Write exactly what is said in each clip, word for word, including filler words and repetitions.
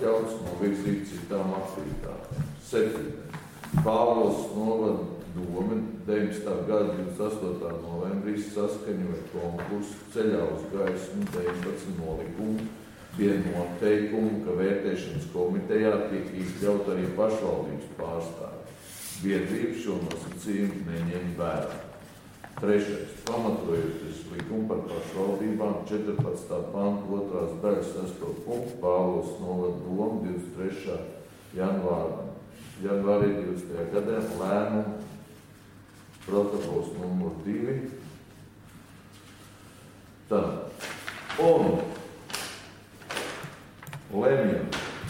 atļauts novirzīt citām aktivitātēm. septītais. Pāvils novada doma deviņdesmitā gada divdesmit astotā novembrī saskaņoja konkursu ceļā uz gaismu deviņpadsmit nolikumu pie noteikumu, ka vērtēšanas komitejā tiek iekļaut arī pašvaldības pārstāvi. Biedrība šo nosacījumu neņem vērā. Trešais. Pamatojoties likumu par pašvaldībām četrpadsmitā panta otrās daļas sesto punktu, Pāvils novada domu divdesmit trešā janvāra, janvārī divdesmitajā gadā lēmumu protokols numur divi. Tā. Un lemjam.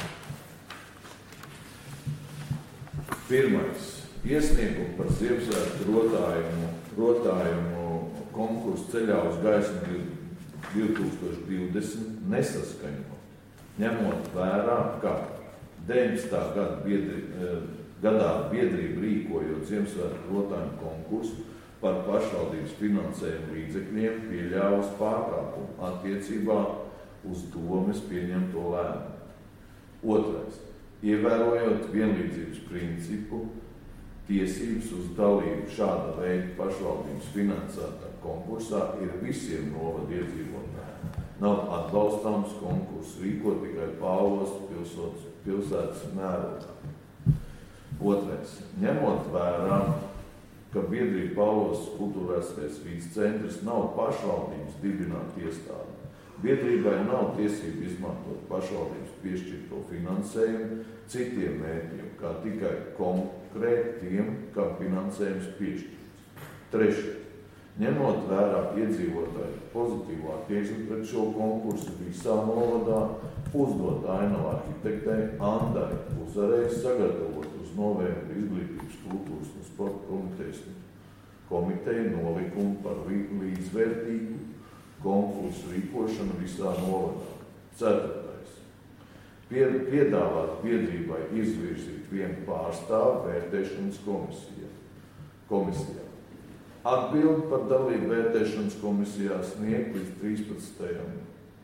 Pirmais. Iesniegumu par Ziemassvētku rotājumu, rotājumu konkursu ceļā uz gaismu divi tūkstoši divdesmit nesaskaņo, ņemot vērā, ka deviņdesmitā gada biedri, gadā biedrība rīkojot Ziemassvētku rotājumu konkursu par pašvaldības finansējumu līdzekļiem pieļāvus pārkāpumu attiecībā uz domes pieņemto lēmumu. Otrais. Ievērojot vienlīdzības principu, tiesības uz dalību šāda veida pašvaldības finansētā konkursā ir visiem novada iedzīvotājiem. Nav atbalstāms konkurss rīkot tikai Pāvils pilsētas mērogā. Otrais. Ņemot vērā, ka biedrība Pāvils kultūrvēstures viduscentrs nav pašvaldības dibināta iestāde. Biedrībai nav tiesība izmantot pašvaldības piešķirto finansējumu citiem mērķiem, kā tikai konkrēti tiem, kam finansējums piešķirts. Trešais. Ņemot vērā iedzīvotāju pozitīvo attieksmi pret šo konkursu visā novadā, uzdot Ainava arhitektei Andai Uzarei sagatavot uz novembra izglītības, kultūras un sporta komitejas komiteju nolikumu par līdzvērtīgu konkursu rīkošanu visā novadā. Ceturtais. Piedāvāt biedrībai izvirzīt vienu pārstāvu vērtēšanas komisijā. komisijā. Atbildi par dalību vērtēšanas komisijā sniegt līdz trīspadsmitajam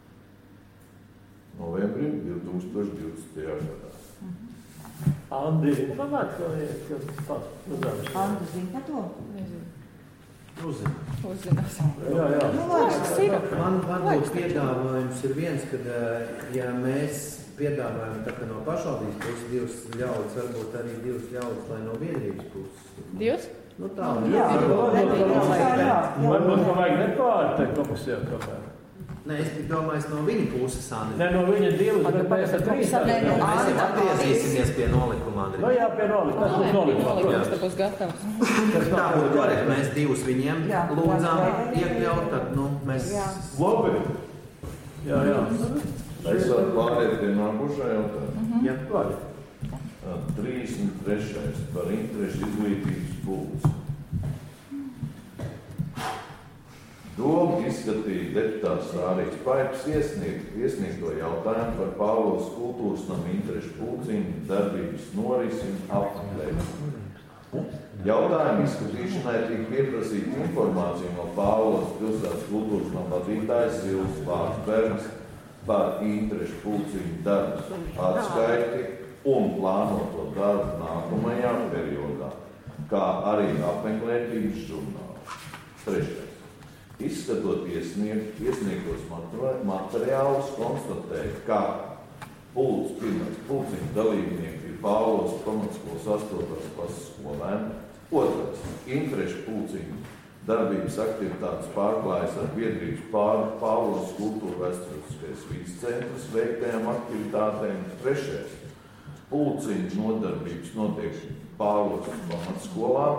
novembrim divi tūkstoši divdesmitajā gadā. Andi, pamāt, ko iet, kas pats uzdevums? Andi, zini par to? Nezinu. Uzzina. Uzzinās. Jā, jā. Nu, laiks. Man varbūt piedāvājums ir viens, kad, ja mēs piedāvājam tā kā no pašvaldības puses divas ļaudas, varbūt arī divas ļaudas, lai no biedrības puses. Divas? Nu tā, Jā, varbūt, ka vajag nepārteikt komisijā kāpēc. Nē, es tik domāju, no viņa puses, Andri. Ne, no viņa divas, bet mēs ar trīs. Mēs jau atgriezīsimies pie nolikuma, Andri. No jā, pie nolikuma. Tas būs nolikuma. Nolikums te būs gatavs. Tā būtu korekti, mēs divus viņiem Jā. lūdzām iekļaut, tad, nu, mēs... Jā. Labi. Jā, jā. Es varu pārēt pie nākošā jautājumu. Jā, Labi. trīsdesmit trešais par interešu izglītības pulci. Doma izskatīja deputāts Ārijas Paips iesniegt, iesniegto jautājumu par Pāvils kultūras nama interešu pulciņu darbības norisi un apmeklējumu. Jautājumu izskatīšanai tika pieprasīta informācija no Pāvils pilsētas kultūras nama vadītājas Silvas Vārtsbergas par interešu pulciņu darbu atskaiti un plānoto darbu nākamajā periodā, kā arī apmeklētības žurnālu. Trešais. Izskatot iesniegt, iesniegtos materiālus, konstatēja, ka pults pirmais pulciņu dalībnieki ir Pāvils pamatskolas astotās klases skolēni. Otrais. Interešu pulciņu darbības aktivitātes pārklājas ar biedrības pār Pāvils kultūrvēsturiskais viduscentrs veiktajām aktivitātēm. Trešais. Pulciņu nodarbības notiek Pāvils pamatskolā.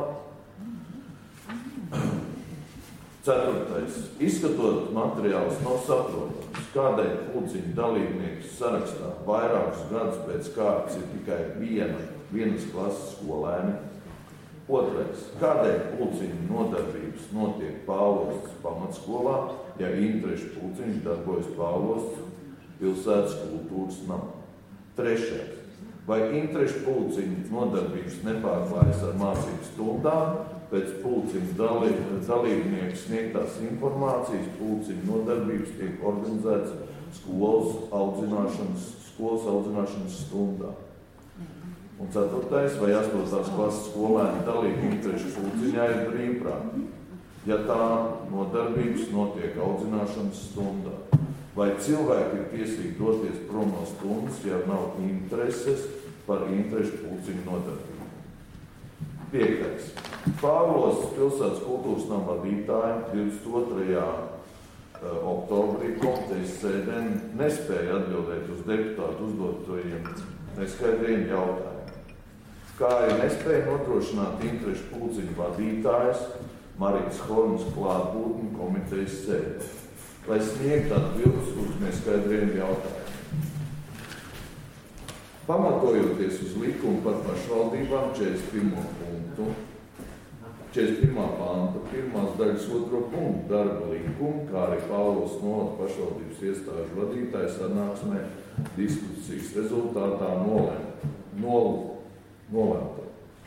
Ceturtais. Izskatot materiālus nav saprotams, kādēļ pulciņu dalībnieku sarakstā vairākus gadus pēc kārtas ir tikai viena, vienas klases skolēni. Otrais. Kādēļ pulciņu nodarbības notiek Pāvils pamatskolā, ja interešu pulciņš darbojas Pāvils pilsētas kultūras namā? Trešais. Vai interešu pulciņu nodarbības nepārklājas ar mācību stundām? Pēc pulciņu dalībnieku sniegtās informācijas pulciņu nodarbības tiek organizētas skolas audzināšanas skolas audzināšanas stundā. Un ceturtais, vai astotās klases skolēni dalīgi interešu pulciņā ir brīvprātīgi, ja tā nodarbības notiek audzināšanas stundā. Vai cilvēki ir tiesīgi doties prom no stundas, ja nav intereses par interešu pulciņu nodarbību? Piektais. Pāvilos pilsētas kultūras nama vadītājiem divdesmit otrajā oktobrī komitejas sēdē nespēja atbildēt uz deputātu uzdotajiem neskaidriem jautājumiem. Kā arī nespēja nodrošināt interešu pulciņu vadītājas Marijas Hornas klātbūtni komitejas sēdē, lai sniegtu atbildes uz neskaidriem jautājumiem. Pamatojoties uz likumu par pašvaldībām četrdesmit pirmo punktu, četrdesmit pirmā panta, pirmās daļas otro punktu darba likumu, kā arī Pāvilos novada pašvaldības iestāžu vadītāja sanāksmē diskusijas rezultātā nolēma. Nol, nolēma.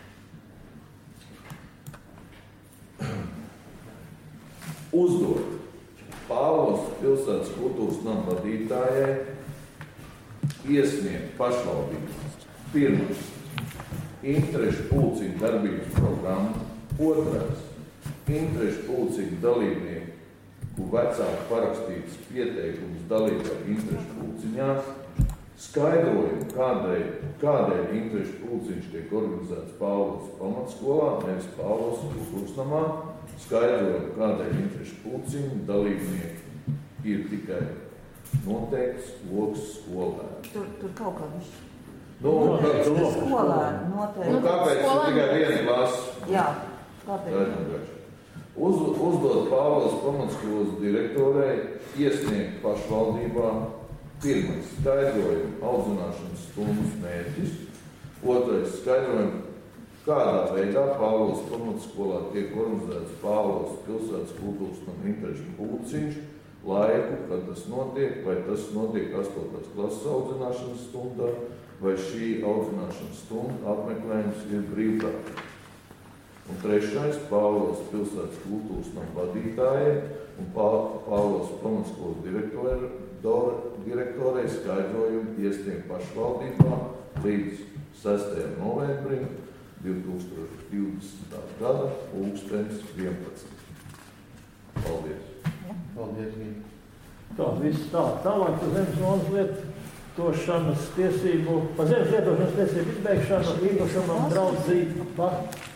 Uzdot Pāvilos pilsētas kultūras nama vadītājai iesniegt pašvaldības pirmais interešu pulciņu darbības programmu, otrais interešu pulciņu dalībnieku vecāku parakstītas pieteikumus dalībā interešu pulciņās, skaidrojumu, kādēļ, kādēļ interešu pulciņš tiek organizēts Pāvilos pamatskolā, nevis Pāvilos kultūras namā, skaidrojumu, kādēļ interešu pulciņu dalībnieki ir tikai noteikts loks skolēni. Tur, tur kaut kā viņš. Nu, noteikts, nu, ka skolēni noteikti. Nu, kāpēc ir tikai viena klasa? Jā, kāpēc? Uz, uzdot Pāvilos pamatskolas direktorei iesniegt pašvaldībā pirmais skaidrojumu audzināšanas stundas mērķis, otrais skaidrojumu, kādā veidā Pāvilos pamatskolā tiek organizēts Pāvilos pilsētas kultūras nama interešu pulciņš, laiku, kad tas notiek, vai tas notiek astotās klases audzināšanas stundā, vai šī audzināšanas stunda apmeklējums ir brīvprātīgs. Un trešais, Pāvilos pilsētas kultūras nama vadītājiem un Pāvilos pamatskolas direktorei skaidrojumu iesniegt pašvaldībā līdz sestajam novembrim divi tūkstoši divdesmitā gada pulkstens vienpadsmit. Paldies! Paldies, Gīna. Tā, viss tā. Tālāk par zemes valdes lietošanas tiesību, par zemes lietošanas tiesību izbeigšanu īpašumam draudzību par...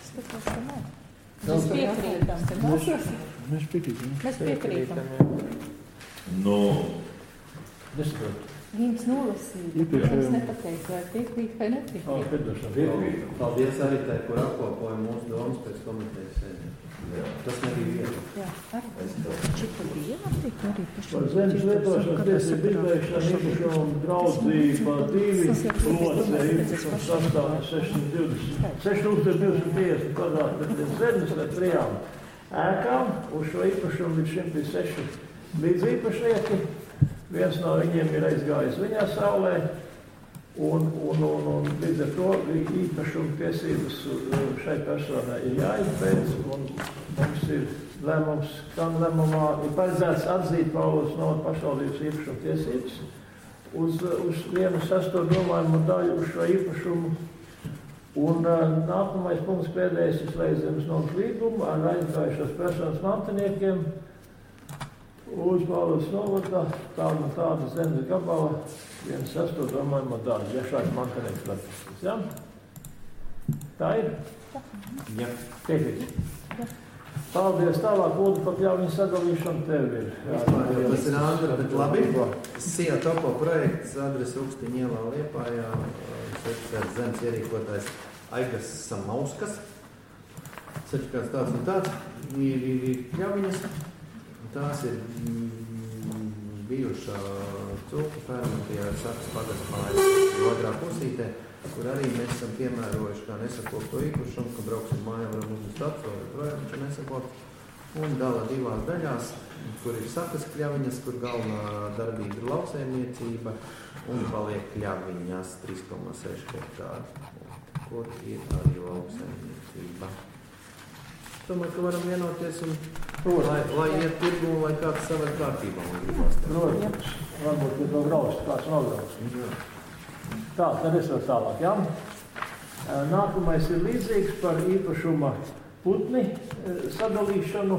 Mēs piekrītam. Mēs piekrītam. Mēs piekrītam. No. Nesaprotu. Viņš nolasīja. Viņš nepateica, vai piekrīt vai nepiekrīt. Ā, piedošana, piekrītam. Paldies arī tai, kur apkopoja mūsu domas pēc komitejas sēdē. Tas nebija viegli. Jā, arī. Čita bija arī Par zemes lietošanas tiesību izbeigšanu īpašumam draudzība divi locē īpašums sastāv seši tūkstoši divsimt piecdesmit kvadrātmetriem zemes vai trijām ēkām. Uz šo īpašumu līdz šim bija seši līdzīpašnieki. Viens no viņiem ir aizgājis viņā saulē, un, un, un, un līdz ar to īpašuma tiesības šai personai ir jāizbeidz, un mums ir lēmums, kam lēmumā ir paredzēts atzīt Pāvilos novada pašvaldības īpašuma tiesības uz, uz vienu sesto domājumu daļu uz šo īpašumu. Un uh, nākamais punkts pēdējais ir slēgt zemes nomas līgumu ar aizgājušās personas mantiniekiem uz Pāvilos novada tādu un tādu zemes gabala viens sesto domājumu daļu, ja šāds mantinieks var izskatīt, ja? Tā ir? Jā. Piekrīt. Paldies, tālāk lūdzu par ļauņu sadalīšanu tev ir. Jā, tas ir Andra, bet labi. Sija topo projekts, adresa Ukstiņa ielā Liepājā, certifikāts zemes ierīkotājs Aigas Samauskas. Certifikāts tāds un tāds, ir, ir, ir ļauņas. Tās ir mm, bijušā cūku ferma pie Sakas pagastmājas otrā pusītē, kur arī mēs esam piemērojuši kā nesakopto īpašumu, ka brauksim mājā varam uz stācu vai projām, ka nesakot. Un dala divās daļās, kur ir Sakas kļaviņas, kur galvenā darbība ir lauksaimniecība, un paliek kļaviņas trīs komats seši hektāri, kur ir arī lauksaimniecība. Domāju, ka varam vienoties un lai, lai iet tirgu un lai kāds savai kārtībā man gribas. Protams, varbūt ir vēl raust, kāds nav raust. Tā, tad es vēl tālāk, jā. Nākamais ir līdzīgs par īpašuma putni sadalīšanu,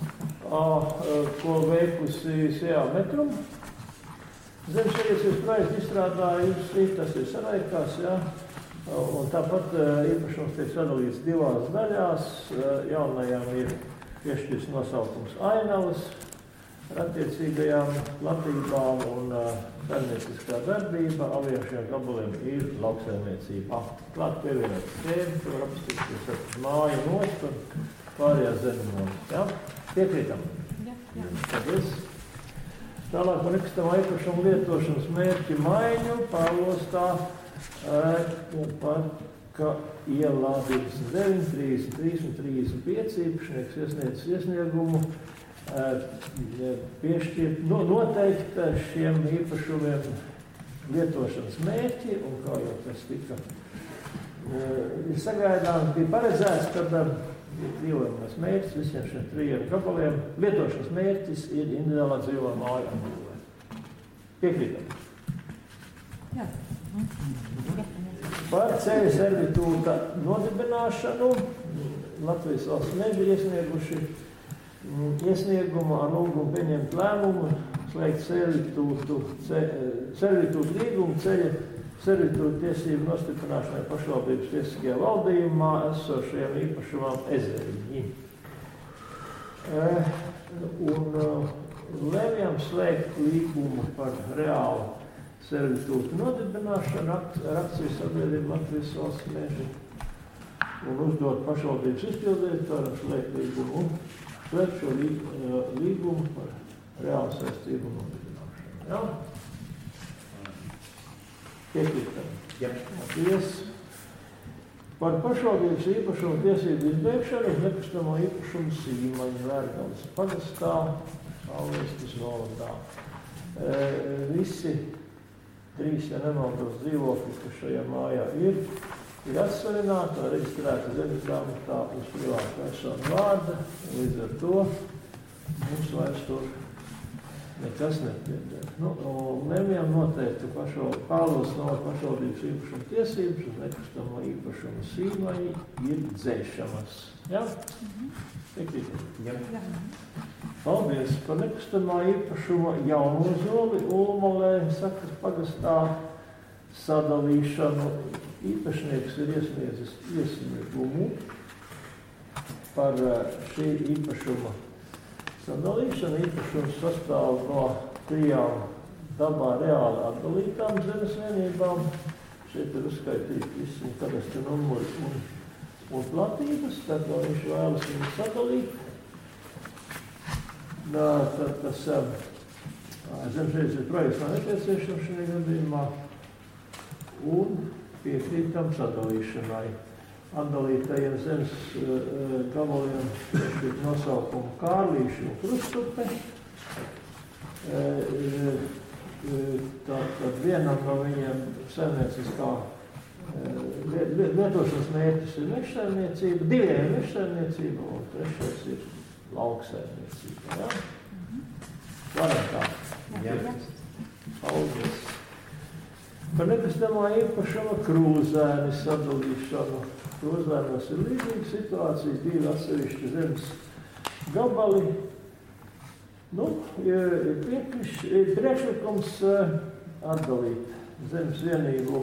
ko veikusi Sejā Metrum. Zemes iesības projekts izstrādājusi, tas ir Saraikās, jā. Un tāpat īpašums tiek sadalīts divās daļās. Jaunajām ir piešķirts nosaukums ainavas ar attiecīgajām platībām un saimnieciskā darbība. Aviešiem gabaliem ir lauksaimniecība. Klāt pievienot sēdi, tur apstīties ar māju nost un pārējās zemes. Ja? Piekrītam? Jā, jā. Paldies. Tālāk par nekustamā īpašuma lietošanas mērķi maiņu pārostā Parka ielā divdesmit deviņi, trīsdesmit trīs un trīsdesmit pieci īpašnieks iesniedz iesniegumu piešķirt, no, noteikt šiem īpašumiem lietošanas mērķi, un kā jau tas tika ir sagaidām, bija paredzēts, kad ir dzīvojamais mērķis visiem šiem trījiem gabaliem. Lietošanas mērķis ir individuālā dzīvo māju apbūvē. Piekrītam? Jā. Par ceļa servitūta nodibināšanu Latvijas valsts meži iesnieguši iesniegumu ar lūgumu pieņemt lēmumu, slēgt servitūtu, ce, servitūtu līgumu ceļa servitūtu tiesību nostiprināšanai pašvaldības tiesiskajā valdījumā esošajiem īpašumam Ezeriņi. Un lēmjam slēgt līgumu par reālu servitūtu nodibināšanu ar akciju sabiedrību Latvijas valsts meži un uzdot pašvaldības izpildītājiem slēgt līgumu un slēgt šo līgumu par reālu saistību nodibināšanu. Jā? Piekrītam? Jā. Paldies. Par pašvaldības īpašumu tiesību izbeigšanu uz nekustamo īpašumu Sīmaņu Vērgales pagastā, Alvēstas novadā. E, visi trīs, ja nemaldos, dzīvokļi, kas šajā mājā ir, ir atsavināti, reģistrēti zemes grāmatā uz privātu personu vārda, līdz ar to mums vairs tur nekas nepieder. Nu, lemjam noteikti Pāvils no pašvaldības īpašuma tiesības uz nekustamo īpašumu Sīmaņi ir dzēšamas. Jā? Piekrītam? Jā. Paldies par nekustamā īpašuma jauno zoli Ulmalē, Sakas pagastā sadalīšanu. Īpašnieks ir iesniedzis iesniegumu par šī īpašuma sadalīšanu. Īpašums sastāv no trijām dabā reāli atdalītām zemes vienībām. Šeit ir uzskaitīti visi kadastra numuri un, un platības, tad no viņš vēlas viņu sadalīt. Nā, tad tas zemesreģistra projekts nav nepieciešams šajā gadījumā un piekrītam sadalīšanai. Atdalītajiem zemes uh, gabaliem ir nosaukumu Kārlīši un Krustupe. Uh, Tātad vienam no viņiem saimnieciskā uh, lietošanas mērķis ir mežsaimniecība, diviem ir mežsaimniecība un trešais ir lauksaimniecība. Ja? Varam tā. Jā. Paldies. Par nekustamā īpašuma Krūzēni sadalīšanu. Krūzēnos ir līdzīga situācija, divi atsevišķi zemes gabali. Nu, ir priekšlikums atdalīt zemes vienību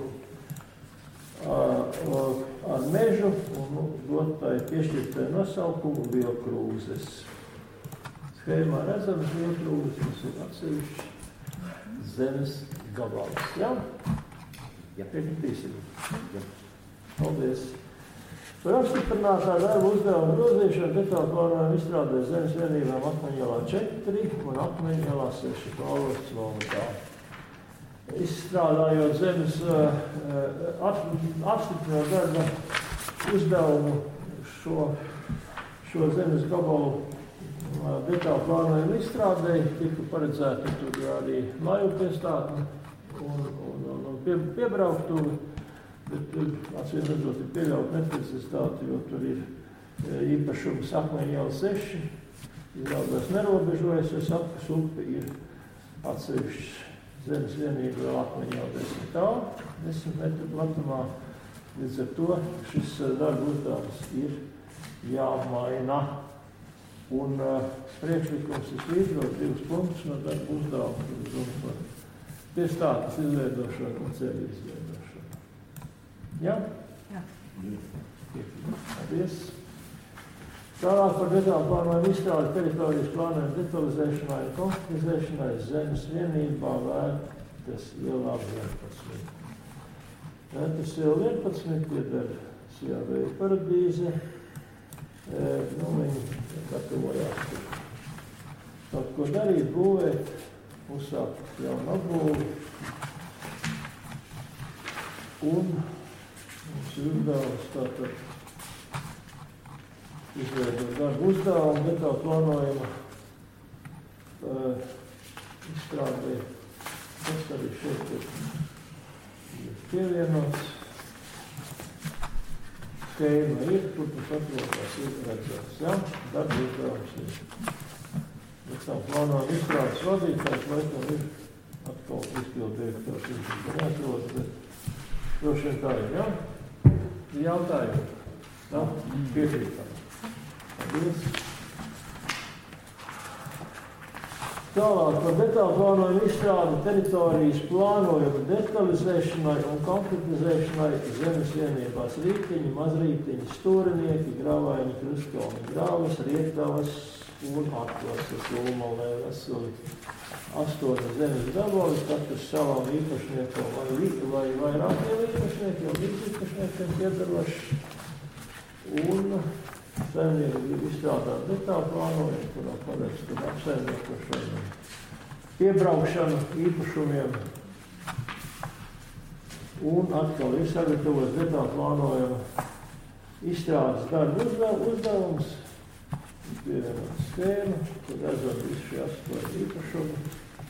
ar mežu un dot tai piešķirtai nosaukumu Biokrūzes. Schēmā redzams Biokrūzes, tas ir atsevišķi zemes gabals. Jā? Jā. Piekritīsim. Jā. Paldies. Par apstiprinātā darba uzdevuma grozīšanu detālu plānojumu izstrādē zemes vienībām Akmeņielā četri un Akmeņielā seši Pāvils novadā. Izstrādājot zemes apstiprināt darba uzdevumu šo, šo zemes gabalu detālu plānojumu izstrādēji, tika paredzēta tur arī māju piestātne un, un, un, un pie, piebrauktuvi. Bet acīm redzot ir pieļaut neprecizitāti, jo tur ir īpašums Akmeņiela seši, izrādās nerobežojas, Sapkas upe ir atsevišķs zemes vienība vēl akmeņi jau desmit tālu, desmit metru platumā. Līdz ar to šis darba uzdevums ir jāmaina. Un uh, priekšlikums ir svītrot divus punktus no darba uzdevuma, kur runa par piestātnes izveidošanu un ceļu izveidošanu. Jā? Jā. Paldies. Tālāk par detālu plānojumu izstrādi teritorijas plānojumu detalizēšanai un konkretizēšanai zemes vienībā Vērtas ielā vienpadsmit. Vērtas iela vienpadsmit pieder Sijāvēja paradīze. E, nu, viņi gatavojās kaut ko darīt, būvēt, uzsākt jaunu apbūvi. Un mums ir uzdevums tātad izveidot darbu uzdevumu, detālu plānojuma uh, izstrādē. Tas arī šeit ir pievienots. Schēma ir, kur tas atrodas, ir redzēts. Ja? Darbu uzdevums ir. Detālu plānojuma izstrādes vadītājs, laikam ir atkal izpildu direktors, viņš ir neatrodas, bet droši vien tā ir, ja? Jautājumi. Tā? Piekrītam. Paldies. Tālāk par detālu plānojumu izstrādi teritorijas plānojumu detalizēšanai un konkretizēšanai zemes vienībās rītiņi, mazrītiņi, stūrinieki, grāvaiņi, krustkalni, grāvas, rietavas un atlases ulmalē veseli astoņi zemes gabali, katrs savam īpašniekam vai, vai vairākiem īpašniekiem, līdz īpašniekiem piedarošs. Un saimnieki grib izstrādāt detālu plānojumu, kurā paredz tur apsaimniekošanu, piebraukšanu īpašumiem. Un atkal ir sagatavots detālu plānojumu izstrādes darbu uzdevums, pievienot schēmu, kur redzot visu šie astoņi īpašumi.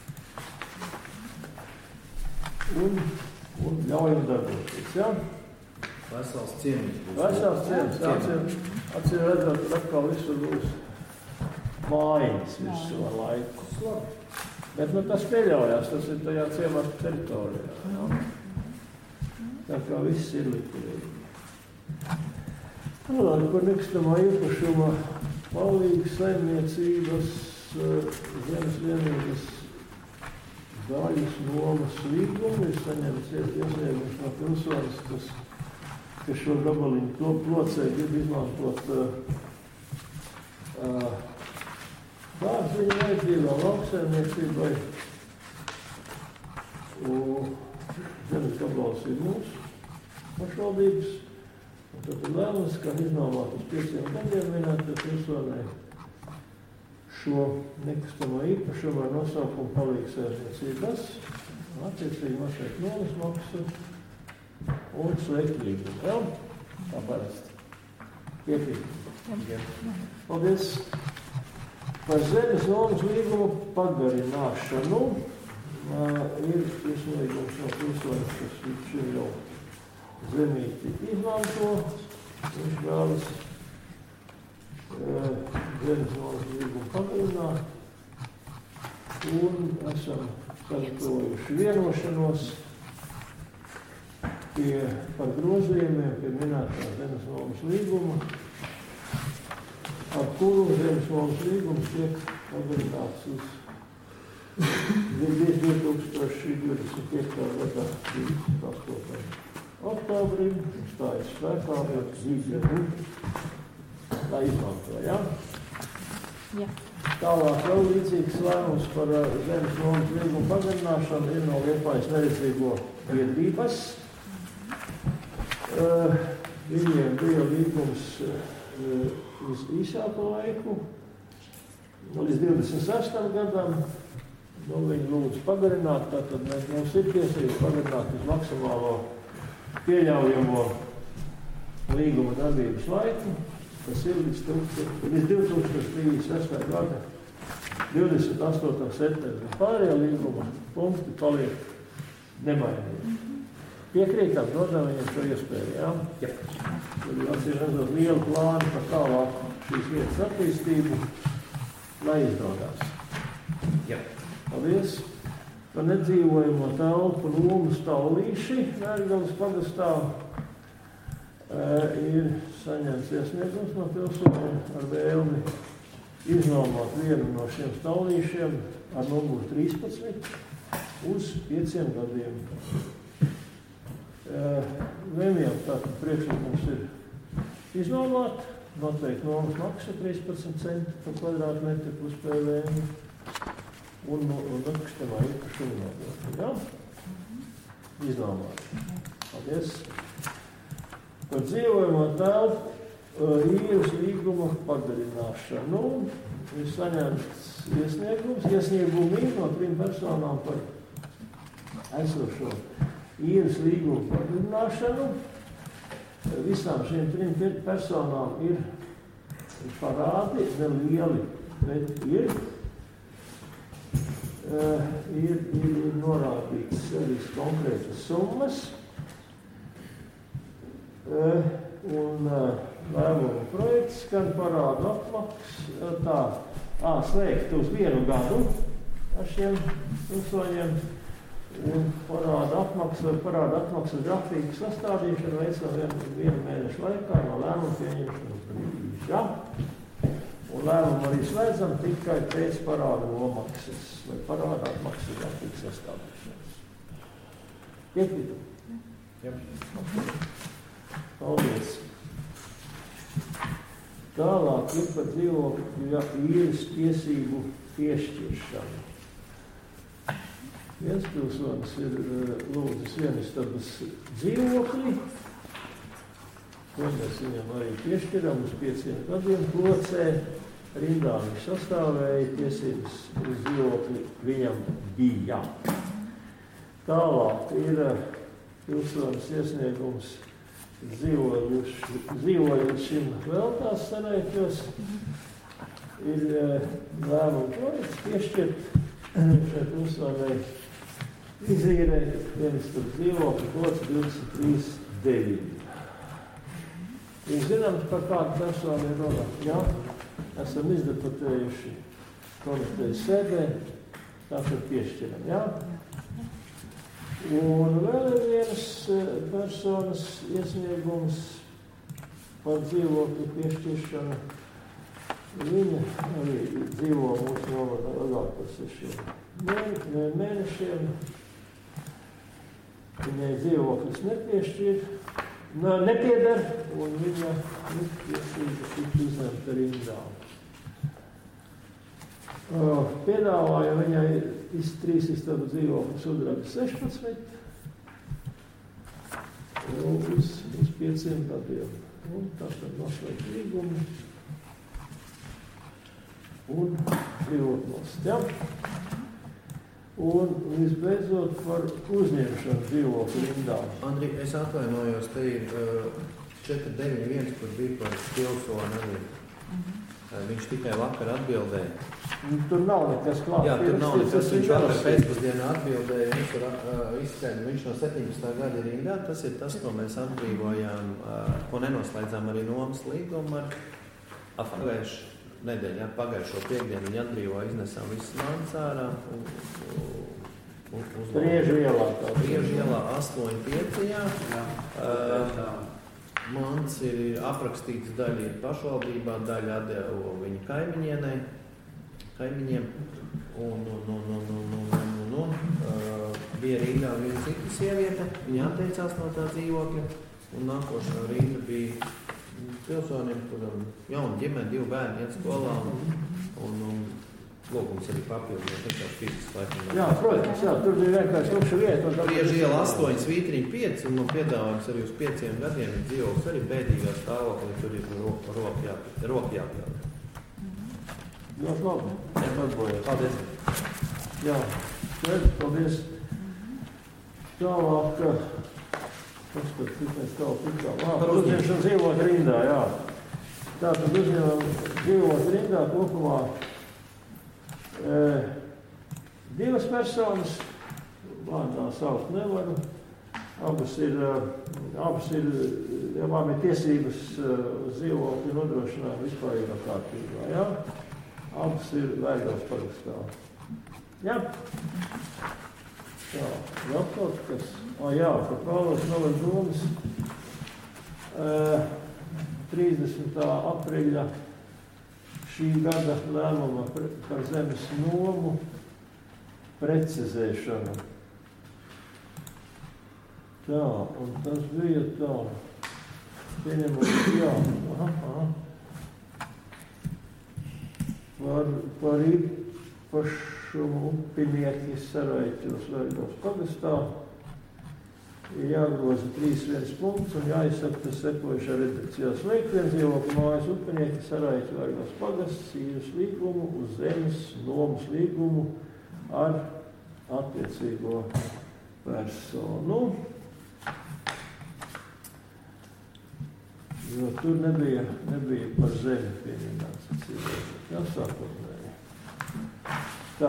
Un, un ļaujam darboties, jā? Ja? Vesels ciemiņš. Vesels ciemiņš. Acīm, acīm redzot, ka atkal visur būs mājas visu ar laiku. Bet nu, tas pieļaujās, tas ir tajā ciemata teritorijā. Ja? Tā kā viss ir likumīgi. Tālāk par nekustamā īpašuma palīgas saimniecības zemes vienības daļas nomas līgumu ir saņemts iesniegums no pilsonis, kas ka šo gabaliņu to plocē grib izmantot uh, uh, dārziņu vajadzībā, lauksaimniecībai. Zemes gabals ir mūsu pašvaldības. Un tad ir lēmums, ka iznomāt uz pieciem gadiem minēt pilsonai šo nekustamo īpašumu ar nosaukumu palīgas saimniecības. Attiecīgi mašēt nomas maksas un slēgt līgumu. Jā? Tā parasti. Piekrīt. Paldies. Par zemes nomas līgumu pagarināšanu uh, ir iesniegums no pilsonis, kas šim jau zemīti izmanto. Viņš vēlas uh, zemes nomas līgumu pagarināt. Un esam sagatavojuši vienošanos pie, par grozījumiem pie minētā zemes nomas līguma, ar kuru zemes nomas līgums tiek pagarināts uz divi tūkstoši divdesmit piektajā gadā divdesmit astotajā oktobrim, un stājas spēkā ar zīmēm, tā izmanto, jā? Jā. Tālāk vēl līdzīgs lēmums par zemes nomas līgumu pagarināšanu ir no Liepājas neredzīgo biedrības. Uh, viņiem bija līgums uh, uz īsāku laiku, līdz divdesmit sestajam gadam. Nu, viņi lūdzu pagarināt, tātad mēs mums ir tiesības pagarināt uz maksimālo pieļaujamo līguma darbības laiku, kas ir līdz, līdz divi tūkstoši trīsdesmit sestajā gada divdesmit astotajā septembrī. Pārējie līguma punkti paliek nemainīgi. Piekrītam, dodam viņam šo iespēju, jā? Jā. Tad ir redzot lielu plānu par tālāku šīs vietas attīstību, lai izdodās. Jā. Paldies. par nedzīvojamo telpu Lomas Taulīši, Vērgales pagastā, ir saņemts iesniegums no pilsoņiem ar vēlmi iznomāt vienu no šiem staulīšiem ar numuru trīspadsmit uz pieciem gadiem. Vieniem tātad priekšlikums ir iznomāt, noteikti nomas maksa trīspadsmit centi par kvadrātmetru plus P V N un, un nekustamā īpašuma nodokļa. Ja? Iznomāt. Paldies. Par dzīvojamo telpu īres līguma pagarināšanu ir saņemts iesniegums, iesniegumi no trim personām par esošo īres līguma pagarināšanu. Visām šīm trim personām ir parādi nelieli, bet ir, ir, ir norādīts arī konkrētas summas. Un lēmuma projekts skan parādu apmaksu, tā, ā, slēgt uz vienu gadu ar šiem pilsoņiem un parādu apmaksu vai parādu apmaksu grafiku sastādīšanu veicam vienu, vienu mēnešu laikā no lēmuma pieņemšanas brīža. Un lēmumu arī slēdzam tikai pēc parādu nomaksas vai parādu apmaksu grafiku sastādīšanas. Piekrītu? Jā. Paldies. Tālāk ir par dzīvokļu īres tiesību piešķiršanu. Viens pilsonis ir lūdzis vienistabas dzīvokļi, ko mēs viņam arī piešķiram uz pieciem gadiem Plocē. Rindā viņš sastāvēja, tiesības uz dzīvokļi viņam bija. Tālāk ir pilsonis iesniegums dzīvojušiem vēl tās sarēķos, ir lēmuma projekts piešķirt šai pilsonai izīrēt vienistabas dzīvokļu Ploce divdesmit trīs deviņi. Jūs zināms, par kādu personu ir runā? Jā, esam izdebatējuši komitejas sēdē, tātad piešķiram, jā? Un vēl ir vienas personas iesniegums par dzīvokļu piešķiršanu. Viņa arī dzīvo mūsu novadā ilgāk par sešiem mēnešiem. Viņai dzīvoklis nepiešķir, nepieder, un viņa tiesības tik izņemta rindā. Piedāvāja viņai trīs istabu dzīvokļu Sudraba sešpadsmit uz, uz pieciem gadiem. Un tātad noslēgt līgumu un dzīvokļos. Ja? Un visbeidzot par uzņemšanu dzīvokļu rindā. Andri, es atvainojos, te ir četri deviņi viens, kur bija par pilsoni arī. Viņš tikai vakar atbildēja. Tur nav nekas klāt. Jā, tur nav nekas. Viņš vakar pēcpusdienā atbildēja. Viņš tur uh, izskaidroja, viņš no septiņpadsmitā gada ir rindā. Tas ir tas, ko mēs atbrīvojām, uh, ko nenoslēdzām arī nomas līgumu ar pagājušu nedēļu. Jā, pagājušo piekdienu viņi atbrīvoja, iznesām visas mājas ārā. Priežu ielā. Priežu ielā astoņi pieci, jā. Uh, Mans ir aprakstīts daļa ir pašvaldībā, daļa atdeva viņa kaimiņienai, kaimiņiem. Un, un, un, un, un, un, un, un. Uh, bija Rīgā viena cita sieviete, viņa atteicās no tā dzīvokļa. Un nākošā Rīga bija pilsoniem, kuram jauna ģimene, divi bērni iet skolā. Un, un, un lūgums arī papildināt, vienkārši fiziski laikam. Jā, protams, jā, tur bija vienkārši tukša vieta. Priežu iela astoņi, Svītriņi pieci, un man piedāvājums arī uz pieciem gadiem ir dzīvoklis arī bēdīgā stāvoklī, tur ir roka jāpīt. Roka jāpīt. Ļoti labi. Atbojās. Paldies. Jā, sēdz, paldies. Tālāk, kas tad tikai stāv tikā? Par uzņemšanu dzīvot rindā, jā. Tātad uzņemam dzīvot rindā kopumā e, divas personas, vārdā saukt nevaru. Abas ir, abas ir, abām ir tiesības uz dzīvokļu nodrošinājumu vispārīgā kārtībā, jā? Abas ir Vērgales pagastā. Jā? Tā, vēl kaut kas. O, jā, ka Pāvils novada domas uh, trīsdesmitā aprīļa šī gada lēmuma par zemes nomu precizēšanu. Tā, un tas bija tā. Pieņemot, jā, aha, aha. Par, par īpašumu upinieki Saraiķos Vaigavas pagastā ir jāgroza trīs viens punkts un jāizsaka sekojušā redakcijā slēgt viens dzīvokļu mājas upinieki Saraiķos Vaigavas pagasts īres līgumu uz zemes nomas līgumu ar attiecīgo personu. Jo tur nebija, nebija par zemi pieņemāts cilvēks. Jā, sākotnēji. Tā.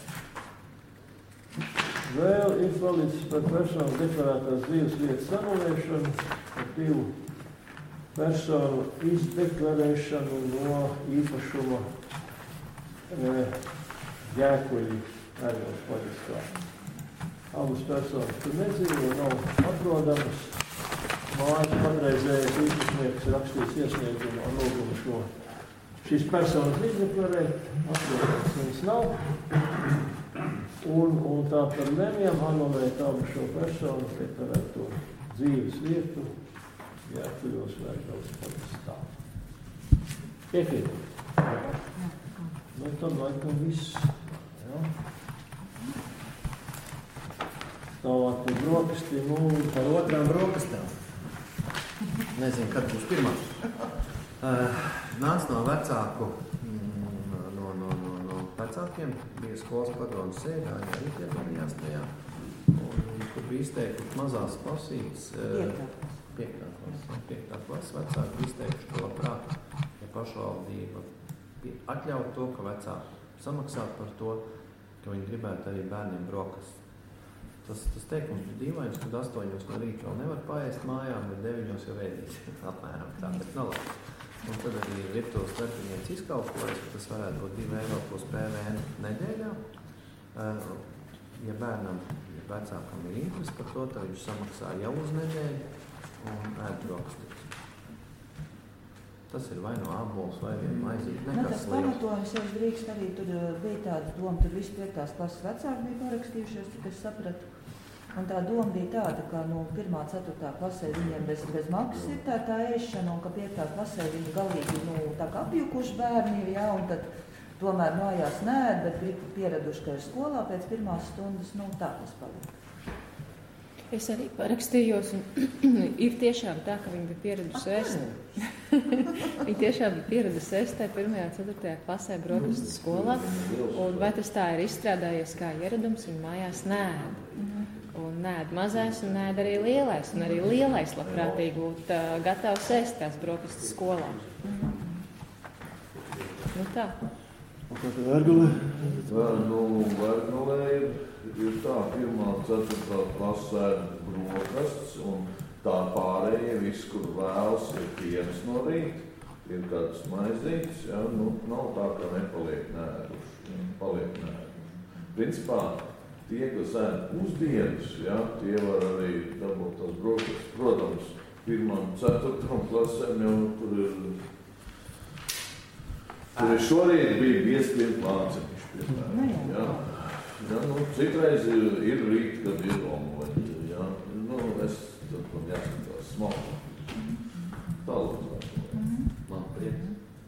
Vēl ir palicis par personu deklarētās dzīves vietas anulēšanu, par divu personu izdeklarēšanu no īpašuma e, Jēkuļi Vaigavas pagastā. Abas personas tur nedzīvo, nav atrodamas. Mājas patreizējais īpašnieks rakstīs iesniegumu un lūgumu šo šīs personas izdeklarēt, atrodams viņas nav. Un, un tā par lemjam anulēt abu šo personu deklarēto dzīves vietu Jēkuļos Vaigavas pagastā. Piekrītat? Nu, tad laikam viss. Jā. Tālāk par brokastī, nu, par otrām brokastām. Nezinu, kad būs pirmā. Uh, nāc no vecāku, mm, no, no, no, no vecākiem, bija skolas padomas sēdā, arī piedalījās tajā. Un kur bija izteikti mazās klasītes, piektā klasa, piektā klasa vecāki izteikuši, ka labprāt, ja pašvaldība atļaut to, ka vecāki samaksā par to, ka viņi gribētu arī bērniem brokastis. Tas, tas teikums bija dīvains, kad astoņos no rīta vēl nevar paēst mājām, bet deviņos jau ēdīs. Apmēram tā, bet nav labi. Un tad arī virtuves darbinieci izkalpojas, ka tas varētu būt divi eiro plus P V N nedēļā. Ja bērnam, ja vecākam ir interesi par to, tad viņš samaksā jau uz nedēļu un ēd brokastis. Tas ir vai no ābols, vai vien maizīt, nekas liels. Tas pamatojums jau drīkst arī, tur bija tāda doma, tur visi piektās klases vecāki bija parakstījušies, cik es sapratu. Un tā doma bija tāda, ka no pirmā, ceturtā klasē viņiem bez, bez maksas ir tā, tā ēšana, un ka piektā klasē viņi galīgi, nu, tā kā apjukuši bērni ir, jā, un tad tomēr mājās nēd, bet pieraduši, ka ir skolā pēc pirmās stundas, nu, tā tas palika. Es arī parakstījos, un ir tiešām tā, ka viņi bija pieraduši ēst. Viņi tiešām bija pieraduši ēst tajā pirmajā, ceturtajā klasē brokastu skolā, un vai tas tā ir izstrādājies kā ieradums, viņi mājās nēd. Un nēd mazais, un nēd arī lielais, un arī lielais labprātīgi būt uh, gatavs ēst tās brokastu skolā. Nu tā. Un kā tā Vērgulē? Nu, Vērgulē ir, ir tā, pirmā, ceturtā klasē brokasts, un tā pārējie viss, kur vēlas, ir piens no rīta, ir kāds maizītes, ja, nu, nav tā, ka nepaliek nēduši, paliek nēduši. Principā, tie, kas ēd pusdienas, ja, tie var arī dabūt tās brokastis. Protams, pirmām, ceturtām klasēm jau tur ir, tur ir šorīt bija bieztiem plāceņš, piemēram, ja. Ja, nu, citreiz ir, ir rīt, kad ir omleņi, ja. Nu, es tad man jāskatās smalki. Tālāk. Man prieks.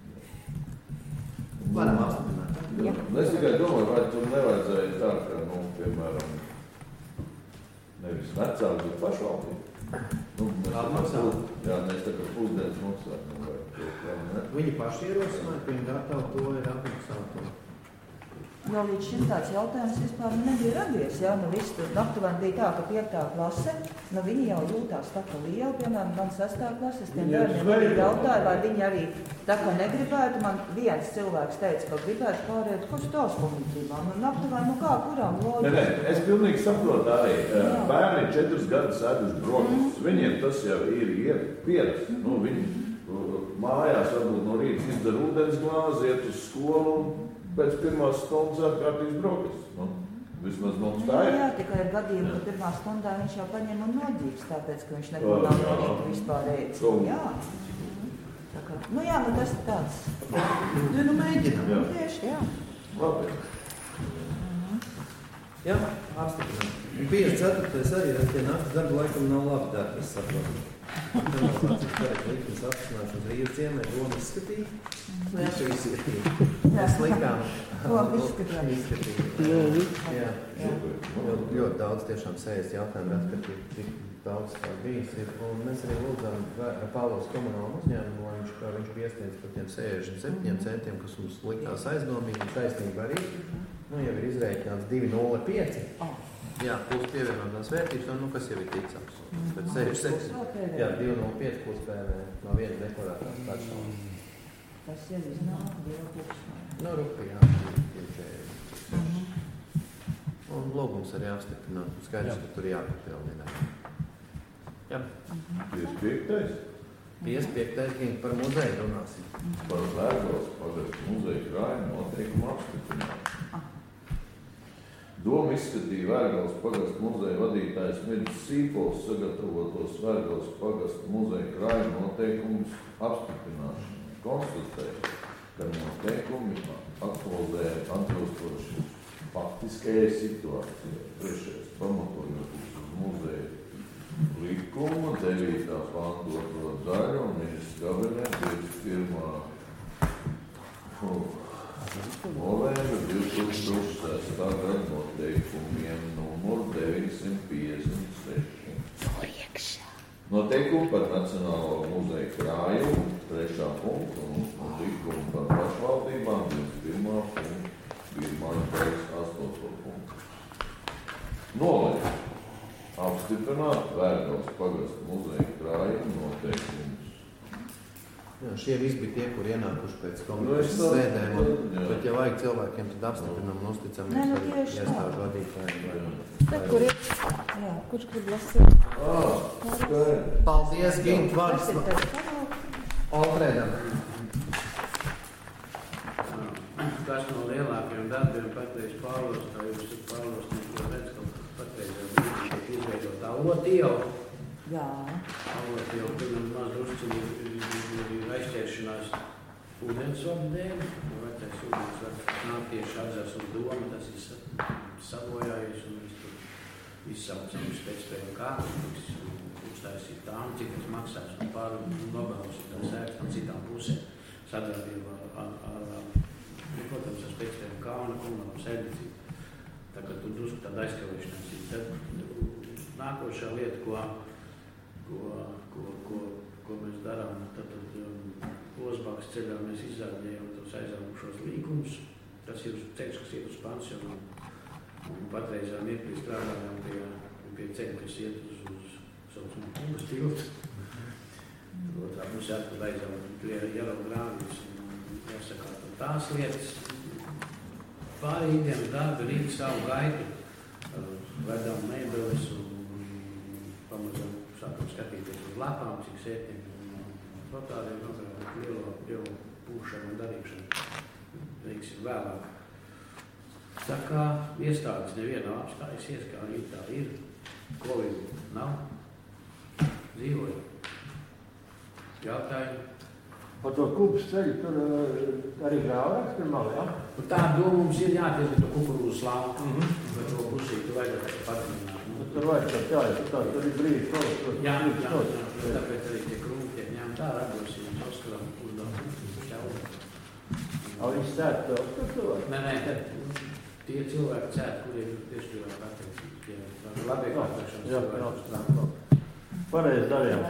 Varam apstiprināt. Ja. Es tikai domāju, vai tur nevajadzēja tā, ka, nu, piemēram, nevis vecāki, bet pašvaldība. Nu, Atmaksā. Jā, mēs tā kā pusdienas maksāt. Nu, vai, vai, ne? Viņi paši ierosināja, ka viņi gatavi to ir atmaksāt. Jo līdz šim tāds jautājums vispār nebija radies, jā, nu viss tur aptuveni bija tā, ka piektā klase, nu viņi jau jūtās tā kā liela, piemēram, man sestā klases, tiem bērniem arī jautāja, vai viņi arī tā kā negribētu, man viens cilvēks teica, ka gribētu pārēt, kurš tās komunicībām, un aptuveni, nu kā, kurām loģiski? Nē, nē, es pilnīgi saprotu arī, bērni četrus gadus ēduši brokastis, mm. viņiem tas jau ir, ir pierast, nu viņi mājās varbūt no rīta izdara ūdens glāzi, iet uz skolu, pēc pirmās stundas ārkārtīgas brokastis. Nu. Vismaz mums tā Jā, ir. jā, tikai ar gadījumu, ka pirmā stundā viņš jau paņem un nodzīgs, tāpēc, ka viņš neko nav no rīta vispār ēdis. Jā. Tā kā, nu jā, nu tas ir tāds. Ja, nu mēģinām. Jā. Tieši, jā. Labi. Jā, apstiprinām. piecdesmit ceturtais arī ar tie naktas darba laikam nav labi darbi, es saprotu. Pirmās naktas darba likums apstināšanas Rīgas ciemē doma izskatīja. Viņš visi mēs likām. Doma izskatīja. Jā. Ļoti, ļoti daudz tiešām sējas jautājumu redz, ka tik, tik daudz tā bijis ir. Un mēs arī lūdzām Pāvils komunālu uzņēmumu, lai viņš, kā viņš piestiedz par tiem sešdesmit septiņiem centiem, kas mums likās aizdomīgi, taisnība arī. Nu, jau ir izrēķināts divi nulle pieci. Jā, plus pievienotās vērtības, un nu, kas jau ir ticams. Pēc sešdesmit septiņi. Jā, divi nulle pieci plus P V no vienas deklarētās personas. Tas jau iznāk, divi pusmā. Nu, rupi, jā, piečēri. Un lūgums arī apstiprināt. Skaidrs, ka tur jāpapildina. Jā. piecdesmit piektais. piecdesmit piektais gan par muzeju runāsim. Par Vērgals pagastu muzeju krājumu noteikumu apstiprināšanu. Doma izskatīja Vērgals pagastu muzeja vadītājs Mirdis Sīpols sagatavotos Vērgals pagastu muzeja krājuma noteikumus apstiprināšanu. Konstatēja, ka noteikumi aktualizē atbilstoši faktiskajai situācijai. Trešais, pamatojoties uz muzeja likuma devītā panta otro daļu un ministrs kabineta divdesmit pirmā novembra divi tūkstoši sestā gada noteikumiem numur deviņsimt piecdesmit seši. Noteikumi par Nacionālo muzeju krājumu, trešā punkta un likumu par pašvaldībām, divdesmit pirmā punkta, pirmā daļas astoto punktu. Nolēma apstiprināt Vērgals pagastu muzeju krājumu noteikumus. Jā, šie visi bija tie, kur ienākuši pēc Nu, komitejas es tā- sēdēm, un, jā. bet ja vajag cilvēkiem, tad apstiprinam un Nē, uzticamies nu, arī tieši tā. iestāžu vadītājiem. Jā. Te, kur ir? Jā. Kurš grib lasīt? Ah, skaidrs. Paldies, Gint, Tas vārds ir tas paraugs. Alfredam. Tas no lielākajiem darbiem patreiz Pāvils, kā jūs esat Pāvils, neko redz, ka patreiz jau tiek izveidota Avotiela. Jā. Avotiela, tur maz drusciņi ir aizķeršanās ūdensvadu dēļ. Vecais ūdensvads nāk tieši atzars uz domu, tas ir sabojājies, un mēs tur izsaucam uz pēcspēju kārtas, uztaisīt tām, cik tas maksās, un pār nobalsīt tā sēks no citām pusēm sadarbībā ar, ar, ar Ja, protams, ar pēcspēju kānu komunālu sēdniecību. Tā kā tur drusku tāda aizkavēšanās ir. Tad nākošā lieta, ko, ko, ko, ko, ko mēs darām, tad, tad um, Ozbākas ceļā mēs izzādījām tos aizaugušos līgumus. Tas ir ceļš, kas iet uz pansionu. Un patreizā mirklī strādājām pie, pie ceļa, kas iet uz, uz saucamo Kungas tiltu. Otrā pusē atpad aizaugu pie Jaro grāvis. Jāsakāt tās lietas. Pārējiem dienas darbi rīt savu gaitu, vedām mēbeles un pamazam sākam skatīties uz lapām, cik sētiem un protādiem nokrāt lielo, lielo pūšanu un darīšanu. Veiksim vēlāk. Tā kā iestādes nevienā apstājusies, kā arī tā ir, Covid nav, dzīvoja. Jautājumi? Par to kupas ceļu tur arī grāvāks tur nav, jā? Un tā doma mums ir jātiek to kukurūzu slāvu, mm-hmm. Bet to pusīti vajag patināt. Nu. Tur vajag tā, jā, tā, tur ir brīdis, to, to, Jā, jā, jā, to, jā, tāpēc arī tie krūmi tiek ņemt ārā, atdosim Oskaram uzdevumu ķaulu. A, viņi stēt to, tur cilvēki? Nē, nē, tie cilvēki cēt, kuriem ir tieši cilvēki attiecīgi, tie labi iekārtošanas cilvēki strādā. Pareizi darījām.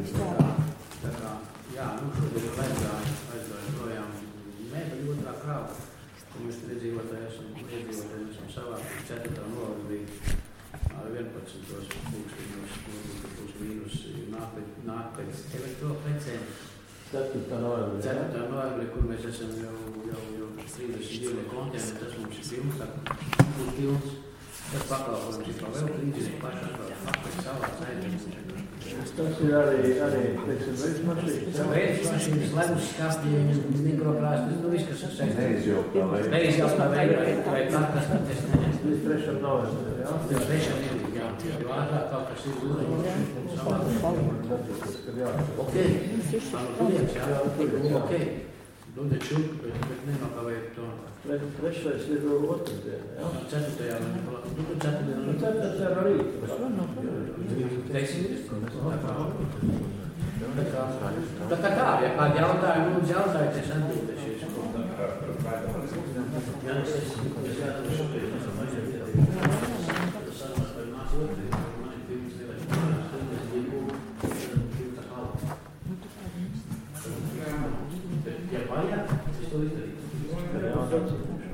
Tā kā, jā, nu šodien ir aizgāja, aizgāja projām mēbeļu otrā krāva. Mēs iedzīvotāji esam, iedzīvotāji esam savāki ceturtā novembrī ar vienpadsmitos pulksteņos, plus mīnus nāk pēc, nāk pēc elektroprecēm. ceturtā novembrī. ceturtā novembrī, kur mēs esam jau, jau, jau trīsdesmit divi kontēni, tas mums ir pilns, tā būs pilns. Tas pakalpojums ir vēl līdzīgi pašā faktiski savā saimniecībā. Tas ir arī, arī teiksim, veids mašīnas. Veids mašīnas, ledus skaptiņi, mikrokrāstas, nu viss, kas ir saistīts. Neizjauktā veidā. Neizjauktā veidā, vai tā, kas tad es neņem. Līdz trešam novembrim, jā? Līdz trešam ir, jā. Jo ātrāk kaut kas ir uzreiz. Ok. Tuliens, jā. Ok. Nu, de čuk, bet, bet nenokavēt to. Trešais ir otrdien, jā? Ceturtajā, nu, tu ceturtajā. Nu, ceturtajā var rīt. Teiksim, tā kā, tā kā tā, ja kādi jautājumi, lūdzu jautājiet, es atbildēšu. Jā, es ja vajag, es to izdarītu.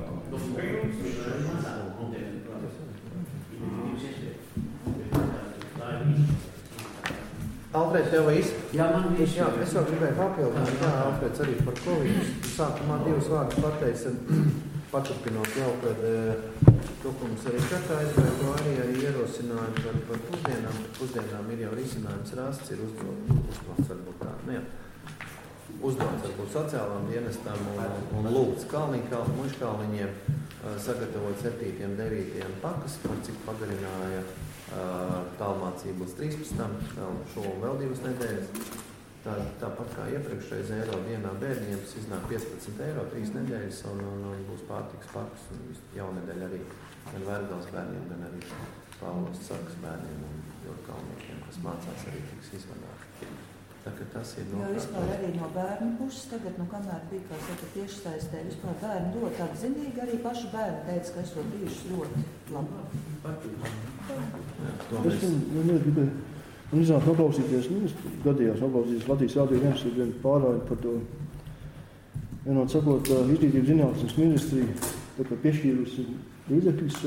Alfred, tev viss? Jā, man viss. Jā, es vēl gribēju papildināt, jā, Alfreds arī par Covid. Sākumā divas vārdus pateica, paturpinot jau, kad to, ko mums arī čatā aizvēju, arī arī ierosinājumu par, par pusdienām. Par pusdienām ir jau risinājums rasts, ir uzdot, uzdots varbūt tā, ne, uzdots varbūt sociālām dienestām un, un lūgts Kalniņkalniņiem, Muškalniņiem sagatavot septītiem, devītiem pakas, par cik pagarināja tālmācību līdz trīspadsmitam, vēl šo vēl divas nedēļas. Tā, tāpat kā iepriekšreiz eiro dienā bērniem, tas iznāk piecpadsmit eiro, trīs nedēļas, un, un, un būs pārtiks pakas, un jaunedēļ arī gan Vērgals bērniem, gan arī Pāvils Sakas bērniem un Jurkalniekiem, kas mācās arī tiks izvadāti. Tā, ka tas ir jo vispār arī no bērnu puses tagad, nu kamēr bija, kā saka, tieši saistē, vispār bērni ļoti atzinīgi, arī paši bērni teica, ka esot bijušas ļoti labi. Es nezinu, gribēju, man iznāk noklausīties, nu, es gadījās noklausīties Latvijas radio viens ir vien pārādi par to, vienot sakot, izglītības zinātnes ministrija, tā kā piešķīrusi līdzekļus,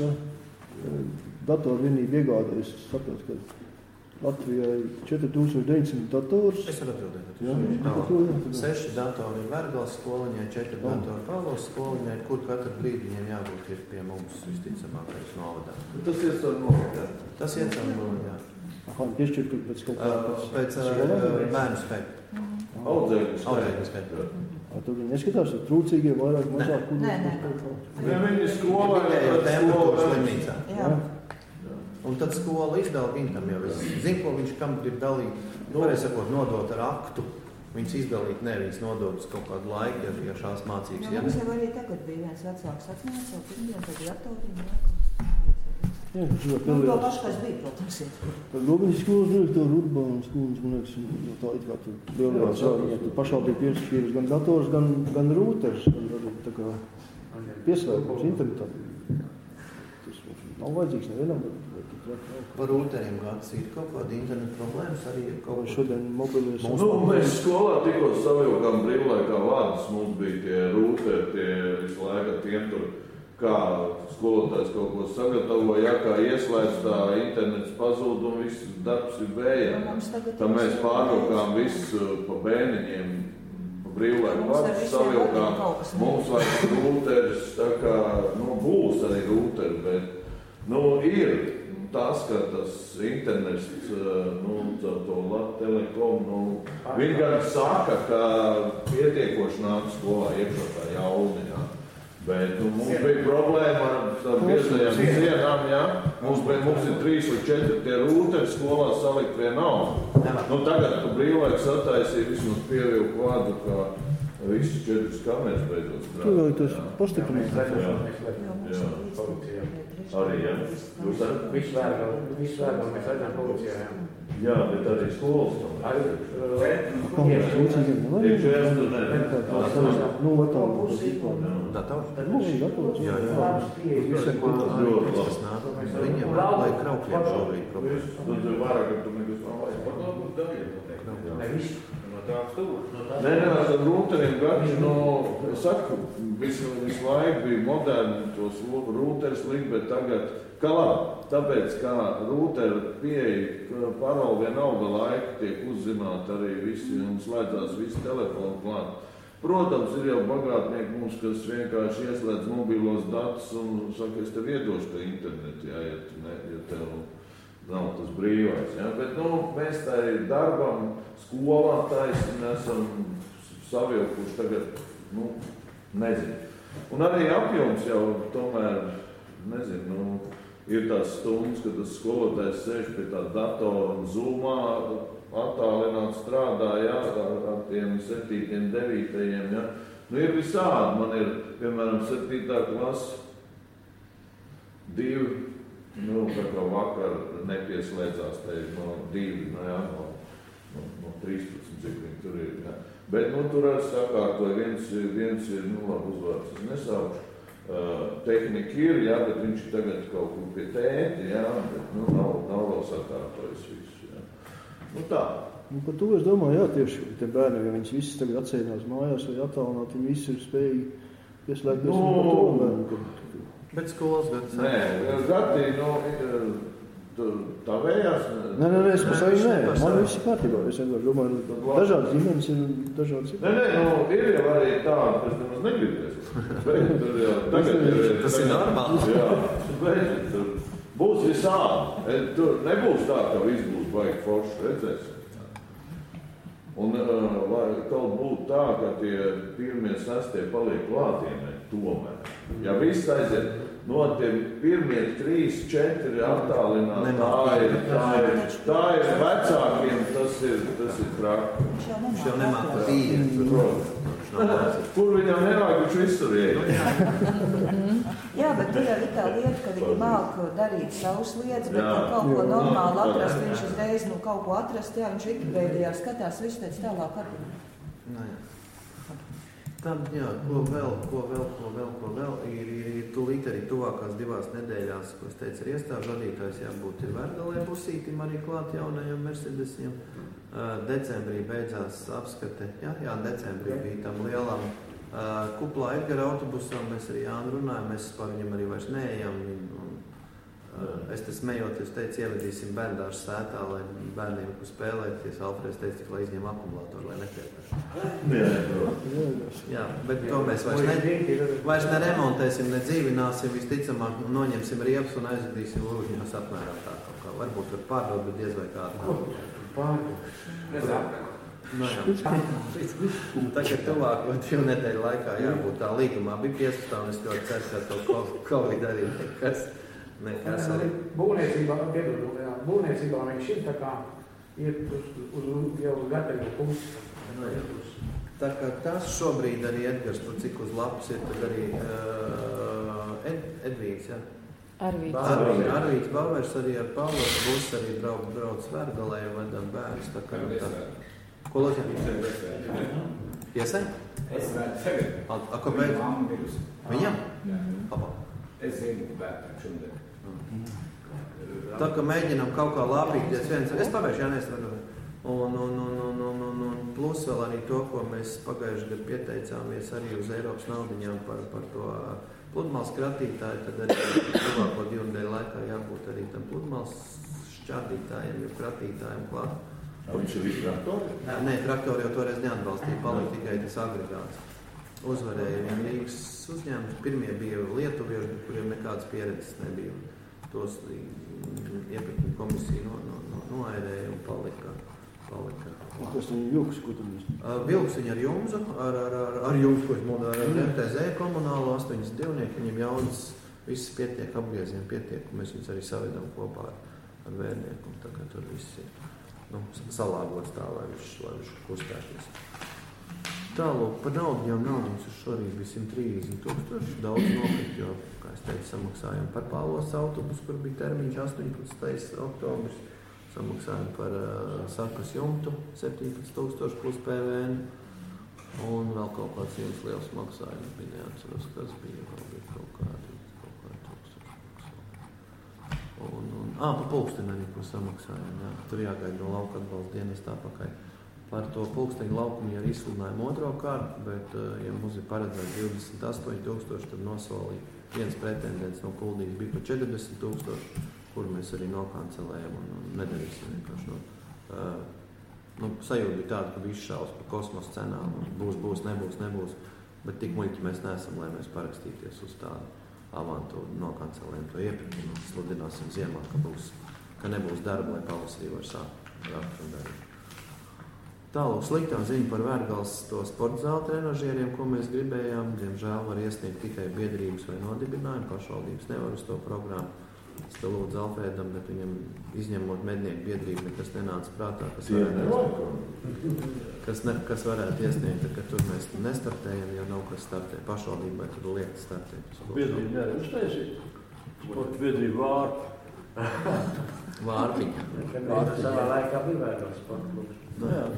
datoru vienību iegādājas, saprot, ka Latvijai četri tūkstoši deviņsimt datorus. Es varu atbildēt. Jā, jā. Seši datori ir Vērgals skoliņai, četri datori Pāvils skoliņai, kur katru brīdi viņiem jābūt ir pie mums visticamākais novadā. Tas iet caur novadā. Tas iet caur novadā. Aha, piešķirt pēc kaut kādas... Pēc bērnu spēku. Audzēkļu Audzēkļu spēku. Tur viņi neskatās, ir trūcīgie vairāk mazāk. Nē, nē. Ja viņi skolā ir temperatūras slimnīcā. Jā. Un tad skola izdala viņam jau. Es zinu, ko viņš kam grib dalīt. Nu, varēja sakot, nodot ar aktu. Viņas izdalīt, ne, viņas nodot uz kaut kādu laiku, ja, ja šās mācības. Jā, mums jau arī tagad bija viens vecāks atnāca, jau pirmdien, tad datoriem Jā, tas ir nu, to pašu, kas bija, protams, ir. Tad Lobiņas skolas direktoru Urbānu skolas, man liekas, tā it kā tur lielajā sākumā, tur pašvaldība piešķīras gan dators, gan, gan rūters, gan arī tā kā pieslēgums internetā. Tas nav vajadzīgs nevienam, bet par rūteriem gads ir kaut kāda interneta problēmas arī ir kaut kā šodien mobilies. Nu, mēs skolā tikko savilkām brīvlaikā vārdus, mums bija tie rūteri, tie visu laiku tiem tur, kā skolotājs kaut ko sagatavo, ja kā ieslēdz tā internets pazūd un viss darbs ir vējā. Tā mēs pārvilkām visu pa bēniņiem, pa brīvlaiku vārdus savilkām. Mums vajag rūteris, tā kā, nu, būs arī rūteri, bet, nu, ir. Tas, ka tas internets, nu, to Latvijas Telekom, nu, viņi gan saka, ka pietiekoši nāk skolā iekšā tā jauni, jā. Bet, nu, mums bija problēma ar tām piesajām sienām, jā. Mums, mums ir trīs vai četri tie rūteri skolā salikt vienalga. Nu, tagad tu brīvlaiks attaisīja vismaz pievilku vārdu, ka visus četrus kameras beidzot strādā. Tu vēl tas pastiprināt. Jā, jā. Arī, jā. Jūs ar... Visu vērgam, visu vērgam mēs redzam policijā, jā. Jā, bet arī skolas. Arī, Kāpēc trūcīgiem nevar? Ir četri, ne? Nu, attālu. dators. Nu, dators. Jā, jā. Visiem kultūrām, kas nāk, viņiem lai kraukļiem šobrīd problēmas. Tad vairāk, ka tu nekas nav vajag pagalbūt daļiem. Ne visu. Nē, nē, ar rūteriem garš, no, es saku, visu, visu laiku bija moderni tos rūteris likt, bet tagad, kā labi, tāpēc, kā rūteri pieeja paroli vienalga laika tiek uzzināti arī visi un slēdzās visi telefoni klāt. Protams, ir jau bagātnieki mums, kas vienkārši ieslēdz mobilos datus un saka, es tev iedošu to internetu, jā, ja, tu ne, ja tev nav tas brīvais. Jā. Bet nu, mēs tā darbam, skolā taisam, esam savilkuši tagad, nu, nezinu. Un arī apjoms jau tomēr, nezinu, nu, ir tās stundas, kad tas skolotājs sēž pie tā datora un zoomā, attālināt strādā, jā, ar, ar tiem septītiem, devītajiem, jā. Nu, ir visādi. Man ir, piemēram, septītā klasa divi, nu, kā kā vakar nepieslēdzās, te no divi, no jā, no, no, no trīspadsmit, cik viņi tur ir, jā. Bet, nu, tur ar sakārtoju, viens, viens ir, nu, labi uzvārds, es nesaukšu. Uh, tehnika ir, jā, bet viņš ir tagad kaut kur pie tēti, jā, bet, nu, nav, nav vēl sakārtojis visu, jā. Nu, tā. Un par to es domāju, jā, tieši tie bērni, ja viņas visas tagad atsēdinās mājās vai attālināt, viņi visi ir spējīgi pieslēgties no, un par to bērnu. Kad... Bet skolas gads. Nē, gatī, nu, tā vējās. Nē, nē, nē, es pasāju, nē, man viss ir kārtībā. Es vienkārši domāju, dažādas ģimenes ir dažādas. Nē, nē, nu, ir jau arī tāda, kas nemaz negribēs. Bet, tur jau tagad ir... Tas ir normāli. Jā, bet, tur būs visādi. Tur nebūs tā, ka viss būs baigi forši, redzēs. Un lai kaut būtu tā, ka tie pirmie sastie paliek klātienē, tomēr. Ja viss aiziet, no tiem pirmie trīs, četri attālināt, tā ir, tā ir, tā ir vecākiem, tas ir, tas ir traki. Viņš jau nemāk par īri. Kur viņam nevajag, viņš visur iet. Jā, bet tur jau ir tā lieta, ka viņi māk darīt savus lietas, bet ja kaut ko normāli atrast, viņš uzreiz nu kaut ko atrast, jā, viņš Wikipēdijā skatās, visu teic tālāk arī. Nā, jā. Tam, jā, ko vēl, ko vēl, ko vēl, ko vēl, ir, ir, ir tūlīt arī tuvākās divās nedēļās, ko es teicu, ir iestāžu vadītājs jābūt ir Vergalē busītim arī klāt jaunajiem Mercedesiem. Uh, decembrī beidzās apskate, jā, jā, decembrī bija tam lielam uh, kuplā Edgara autobusam, mēs arī Jānu runājam, mēs par viņam arī vairs neejam. Un, uh, es te smejoties teicu, ievedīsim bērndāšu sētā, lai bērniem kur spēlēties. Alfrēds teica, lai izņem akumulātoru, lai nepiepēš. Jā, bet to mēs vairs, ne, vairs neremontēsim, ne dzīvināsim, visticamāk noņemsim riepas un aizvedīsim lūžņos apmērā tā kaut kā. Varbūt var pārdot, bet diez vai kādu. Tagad tuvāko divu nedēļu laikā jābūt tā līgumā. Bija piesustā un es ļoti ceru, ka to Covid arī nekas. nekas arī būvniecībā, būvniecībā viņš ir tā kā iet uz, uz, jau uz gatavu pusi. Tā kā tas šobrīd arī Edgars, tur cik uz lapas ir, tad arī uh, Ed, Edvīgs, jā. Arvīts. Arvīts, Arvīts Bauers arī ar Pavlotu būs arī brauc, brauc Vergalē un vedam bērnus. Tā kā tā. Ko lūdzu? Tiesai? Es vēl tagad. A, a ko beidz? Mamma bijusi. Viņam? Jā. Papa. Es zinu, bērnam šodien. Tā kā mēģinām kaut kā lāpīties viens. Es pavēršu, jā, nestrādāju. Un, un, un, un, un, un, un plus vēl arī to, ko mēs pagājuši gadu pieteicāmies arī uz Eiropas naudiņām par, par to pludmales kratītāju, tad arī tuvāko divu nedēļu laikā jābūt arī tam pludmales šķādītājiem, jo kratītājiem klāt. Viņš ir visi traktori? Nē, traktori jau toreiz neatbalstīja, palika tikai tas agregāts. Uzvarēja vien Rīgas uzņēmums. Pirmie bija lietuvieši, kuriem nekādas pieredzes nebija. Tos iepirkuma komisija no, no, no, noairēja un palika. palika. Kas ir vilks, ko tad jūs? Vilks viņa ar jumzu, ar, ar, ar, ar jumzu, ko es modā, ar R T Z komunālu, astoņas divnieki, viņam jaunas, viss pietiek, apgrieziem pietiek, un mēs viņus arī savedam kopā ar, ar vērnieku, un tā kā tur viss ir nu, salāgots tā, lai viņš, lai viņš kustēties. Tālūk, par naudiņām naudiņas uz šorīt bija simt trīsdesmit tūkstoši, daudz nokrit, jo, kā es teicu, samaksājām par Pālos autobusu, kur bija termiņš astoņpadsmitais oktobris. Samaksājām par uh, sakas jumtu septiņpadsmit tūkstoši plus P V N un vēl kaut kāds viens liels maksājums bija, neatceros, kas bija, vēl bija kaut kādi, kaut kādi tūkstoši. Un, un, ā, pa pulksteni arī, ko samaksājām, jā. Tur jāgaida no lauka atbalsta dienestā pakaļ. Par to pulksteņu laukumu jau izsludinājām otro kārtu, bet, uh, ja mums ir paredzēts divdesmit astoņi tūkstoši, tad nosolīja viens pretendents no Kuldīgas bija pa četrdesmit tūkstoši. Kur mēs arī nokancelējam un, un nedarīsim vienkārši no. Uh, nu, sajūta bija tāda, ka viss šaus par kosmosa cenām. Būs, būs, nebūs, nebūs. Bet tik muļķi mēs neesam, lai mēs parakstīties uz tādu avantūru, nokancelējam to iepirkumu. Sludināsim ziemā, ka, būs, ka nebūs darba, lai pavasarī var sākt rakt un darīt. Tālāk sliktā ziņa par Vērgales to sporta zāli trenažieriem, ko mēs gribējām. Diemžēl var iesniegt tikai biedrības vai nodibinājumu, pašvaldības nevar uz to programmu. Es te lūdzu Alfrēdam, bet viņam izņemot mednieku biedrību, nekas nenāca prātā, kas varētu, kas, ne, kas varētu iesniegt, ka tur mēs nestartējam, jo nav kas startē pašvaldībai, tur liekt startē. Biedrība nevar uztaisīt. Sporta biedrība vārpa. Vārpiņa. Vārpiņa. Savā laikā bija Vērgales sporta klubs. Nu jā.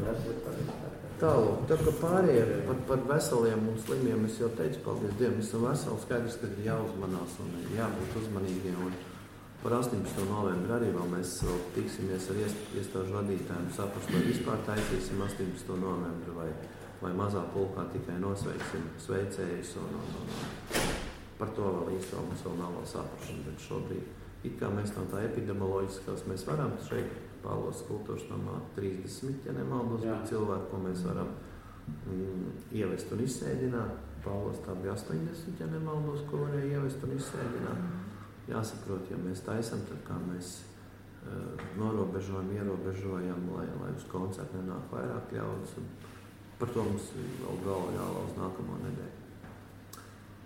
Tālāk, tā kā pārējie par, par veseliem un slimiem, es jau teicu, paldies Dievam, esam veseli, skaidrs, ka ir jāuzmanās un jābūt uzmanīgiem. Un par astoņpadsmito novembri arī vēl mēs vēl tiksimies ar iestāžu vadītājiem, saprast, vai vispār taisīsim astoņpadsmito novembri vai, vai mazā pulkā tikai nosveiksim sveicējus. Un, un, un, par to vēl īstenībā mums vēl nav vēl saprašana, bet šobrīd it kā mēs no tā epidemioloģiskās mēs varam šeit Pāvils kultūras namā trīsdesmit, ja nemaldos, cilvēku, ko mēs varam mm, ievest un izsēdināt. Pāvils tā bija astoņdesmit, ja nemaldos, ko varēja ievest un izsēdināt. Jāsaprot, ja mēs taisam, tad kā mēs uh, norobežojam, ierobežojam, lai, lai uz koncertu nenāk vairāk ļaudis. Par to mums vēl galva jālauz nākamo nedēļu.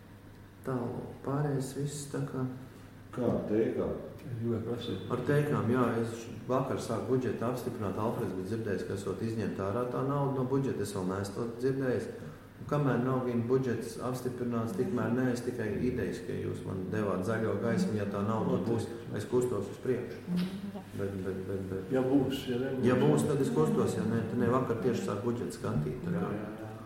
Tālāk, pārējais viss tā kā... Kā teikā? Ar teikām, jā, es vakar sāku budžetu apstiprināt, Alfreds bija dzirdējis, ka esot izņemt ārā tā nauda no budžeta, es vēl neesmu to dzirdējis. Un kamēr nav viena budžets apstiprināts, tikmēr ne, es tikai idejas, ka jūs man devāt zaļo gaismu, ja tā nauda būs, es kustos uz priekšu. Bet, bet, bet, bet. Ja būs, ja nebūs. Ja būs, tad es kustos, ja ne, tad ne vakar tieši sāk budžetu skatīt. Tā kā,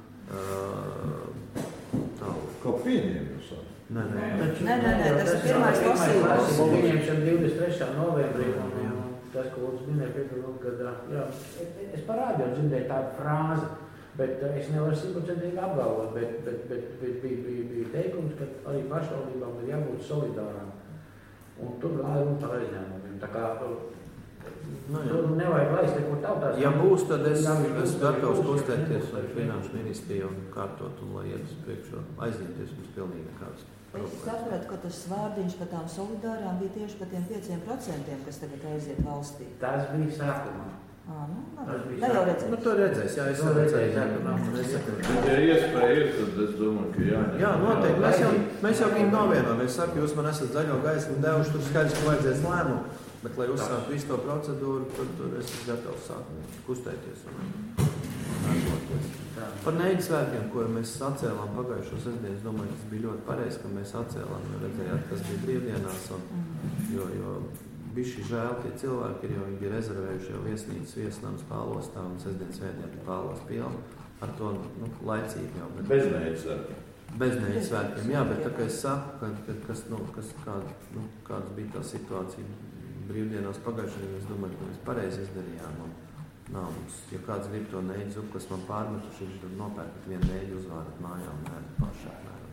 uh, tālāk. Kā pieņēmus? Nē, nē, nē, nē, nē, tas ir pirmais lasījums. Pieņemšana divdesmit trešā novembrī, un tas, ko Lūdzu minēja piekrīt, kad, jā, es parādīju dzirdēju tādu frāzi, bet es nevaru simtprocentīgi apgalvot, bet, bet, bet, bet bija, bija, bija teikums, ka arī pašvaldībām ir jābūt solidārām. Un tur gāja un par aizņēmumiem. Tā kā nu, tur nevajag laist nekur tautās. Ja būs, tad es, es gatavs kustēties ar finanšu ministriju un kārtot un lai iet uz priekšu aizņemties mums pilnīgi nekāds. Es sapratu, ka tas vārdiņš par tām solidārām bija tieši par tiem pieciem procentiem, kas tagad aiziet valstī. Tas bija sākumā. Ā, nu, Tā jau redzēs. Nu, to redzēs, jā, es redzēju. Ja iespēja ir, tad es domāju, ka jāņem. Jā, noteikti. Mēs jau, mēs jau viņu novienojam. Es saku, jūs man esat zaļo gaismu devuši, tur skaidrs, ka vajadzēs lēmumu. Bet, lai uzsākt visu to procedūru, tad tur es esmu gatavs sākt kustēties un atšloties. Par Neiģu svētkiem, ko mēs atcēlām pagājušo sestdienu, es domāju, tas bija ļoti pareizi, ka mēs atcēlām, jo redzējāt, kas bija brīvdienās. Un, jo, jo bišķi žēl tie cilvēki ir, jo viņi bija rezervējuši jau viesnīcas viesnams Pālostā un sestdien svētdien pie Pālos pilna. Ar to nu, laicīgi jau. Bet... Bez Neiģu svētkiem. Bez Neiģu svētkiem, jā, bet tā kā es saku, ka, ka, kas, nu, kas, kāda, nu, kāds bija tā situācija brīvdienās pagājušajā, es domāju, ka mēs pareizi izdarījām. Un, nav mums, ja kāds grib to Neiģu zupu, kas man pārmetuši, viņš tad nopērkat vienu Neiģu uzvārat mājā un mērat pašā.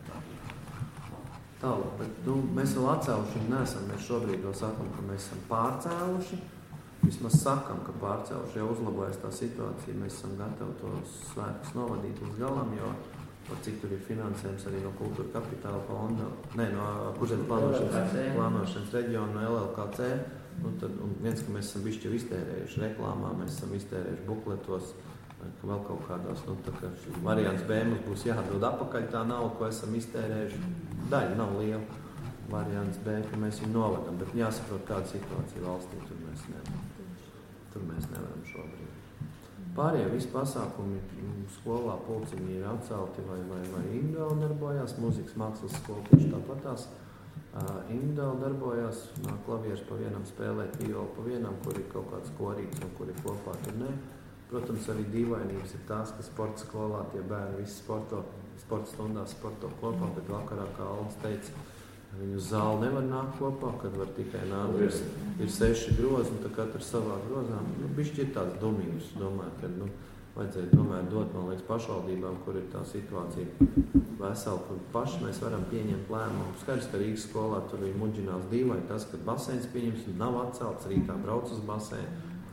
Tālāk, bet nu, mēs vēl atcēluši neesam, mēs šobrīd vēl sakam, ka mēs esam pārcēluši. Vismaz sakam, ka pārcēluši, jau uzlabojas tā situācija, mēs esam gatavi tos svētkus novadīt uz galam, jo par cik tur ir finansējums arī no kultūra kapitāla fonda, ne, no budžeta plānošanas, plānošanas reģiona, no L L K C. Nu, tad, un viens, ka mēs esam bišķi iztērējuši reklāmā, mēs esam iztērējuši bukletos, ka vēl kaut kādās, nu, tā kā variants B mums būs jādod apakaļ tā nauda, ko esam iztērējuši. Daļa nav liela. Variants B, ka mēs viņu novadam, bet jāsaprot, kāda situācija valstī, tur mēs nevaram. Tur mēs nevaram šobrīd. Pārējie visi pasākumi skolā pulciņi ir atcelti vai, vai, vai individuāli darbojās, mūzikas mākslas skola tieši tāpatās. Uh, individuāli darbojās, klavieris pa vienam spēlēt, violi pa vienam, kur ir kaut kāds korīgs un kur ir kopā, tur ne. Protams, arī dīvainības ir tās, ka sporta skolā tie bērni visi sporto, sporta stundās sporto kopā, bet vakarā, kā Aldis teica, viņi uz zāli nevar nākt kopā, kad var tikai nākt, ir, ir seši grozi, un tā katrs savā grozā. Nu, bišķi ir tāds dumības, domāju, ka, nu, vajadzēja tomēr dot, man liekas, pašvaldībām, kur ir tā situācija vesela, kur paši mēs varam pieņemt lēmumu. Skaidrs, ka Rīgas skolā tur ir muģinās dīvaini tas, ka baseins pieņems un nav atcelts, rītā brauc uz baseinu,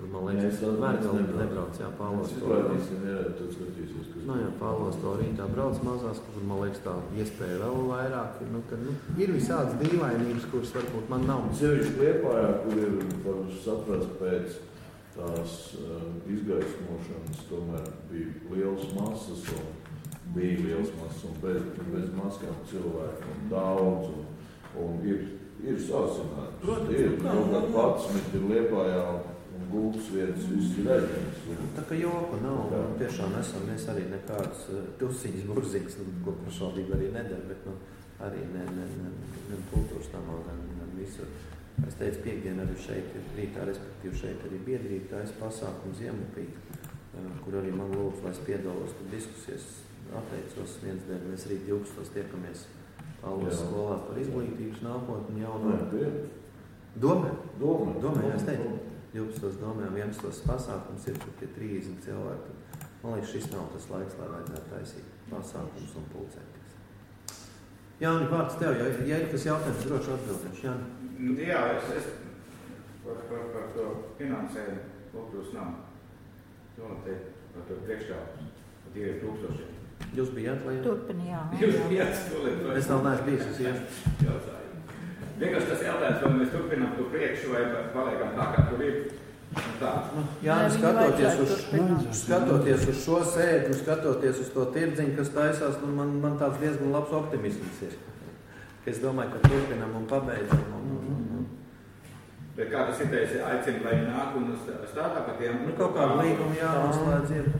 kur, man liekas, Vērgalī nebrauc, jā, Pāvos to. Izklātīsim, jā, tad skatīsies, kas... Nu jā, Pāvos to rītā brauc mazās, kur, man liekas, tā iespēja vēl vairāk. Nu, ka, nu, ir visādas dīvainības, kuras varbūt man nav. Sevišķi Liepājā, kur ir, var saprast, pēc tās uh, izgaismošanas, tomēr bija liels masas un bija liels masas un bez, bez maskām cilvēku un daudz un, un ir, ir sācinājums. Protams, ir, kā, kaut kā jā. patsmit ir Liepājā un gultas vietas, viss ir reģents. Tā kā joku nav, un tiešām esam mēs arī nekādas uh, tusiņas burzīgas, nu, ko pašvaldība arī nedara, bet nu, arī ne, ne, ne, ne kultūras namā, gan, gan visur. Es teicu, piekdien arī šeit ir rītā, respektīvi šeit arī biedrība taisa pasākumu Ziemupī, kur arī man lūdzu, lai es piedalos tur diskusijas, atteicos viens dēļ, mēs rīt divpadsmitos tiekamies Pāvos skolā par izglītības nākotni jauno. Domē? Domē. Domē, jā, es teicu, divpadsmitos domē, vienpadsmitos pasākums ir tur pie trīsdesmit cilvēku. Man liekas, šis nav tas laiks, lai vajadzētu taisīt pasākums un pulcēties. Jāni, vārds tev, ja, ja ir kas jautājums, droši atbildēšu, Jāni. Jā, es, es par, par, par to finansējumu kultūras namu. Domāju, par to priekšstāvus. Pat ir tūkstošiem. Jūs bijāt, lai... Turpini, jā. Jūs bijāt, skolīt. Es vēl neesmu bijis, es iešu. Jautājumu. Vienkārši tas jautājums, vai mēs turpinām to priekšu, vai paliekam tā, kā tur ir. Tā. Nu, Jāni, skatoties uz, skatoties uz šo sēdi, skatoties uz to tirdziņu, kas taisās, nu, man, man tāds diezgan labs optimisms ir. Es domāju, ka turpinām un pabeidzam. Un, un, un. Bet kā tas ir teicis, aicina, lai viņi nāk un stādā pa tiem... Nu, kaut kādu līgumu jānoslēdz ir.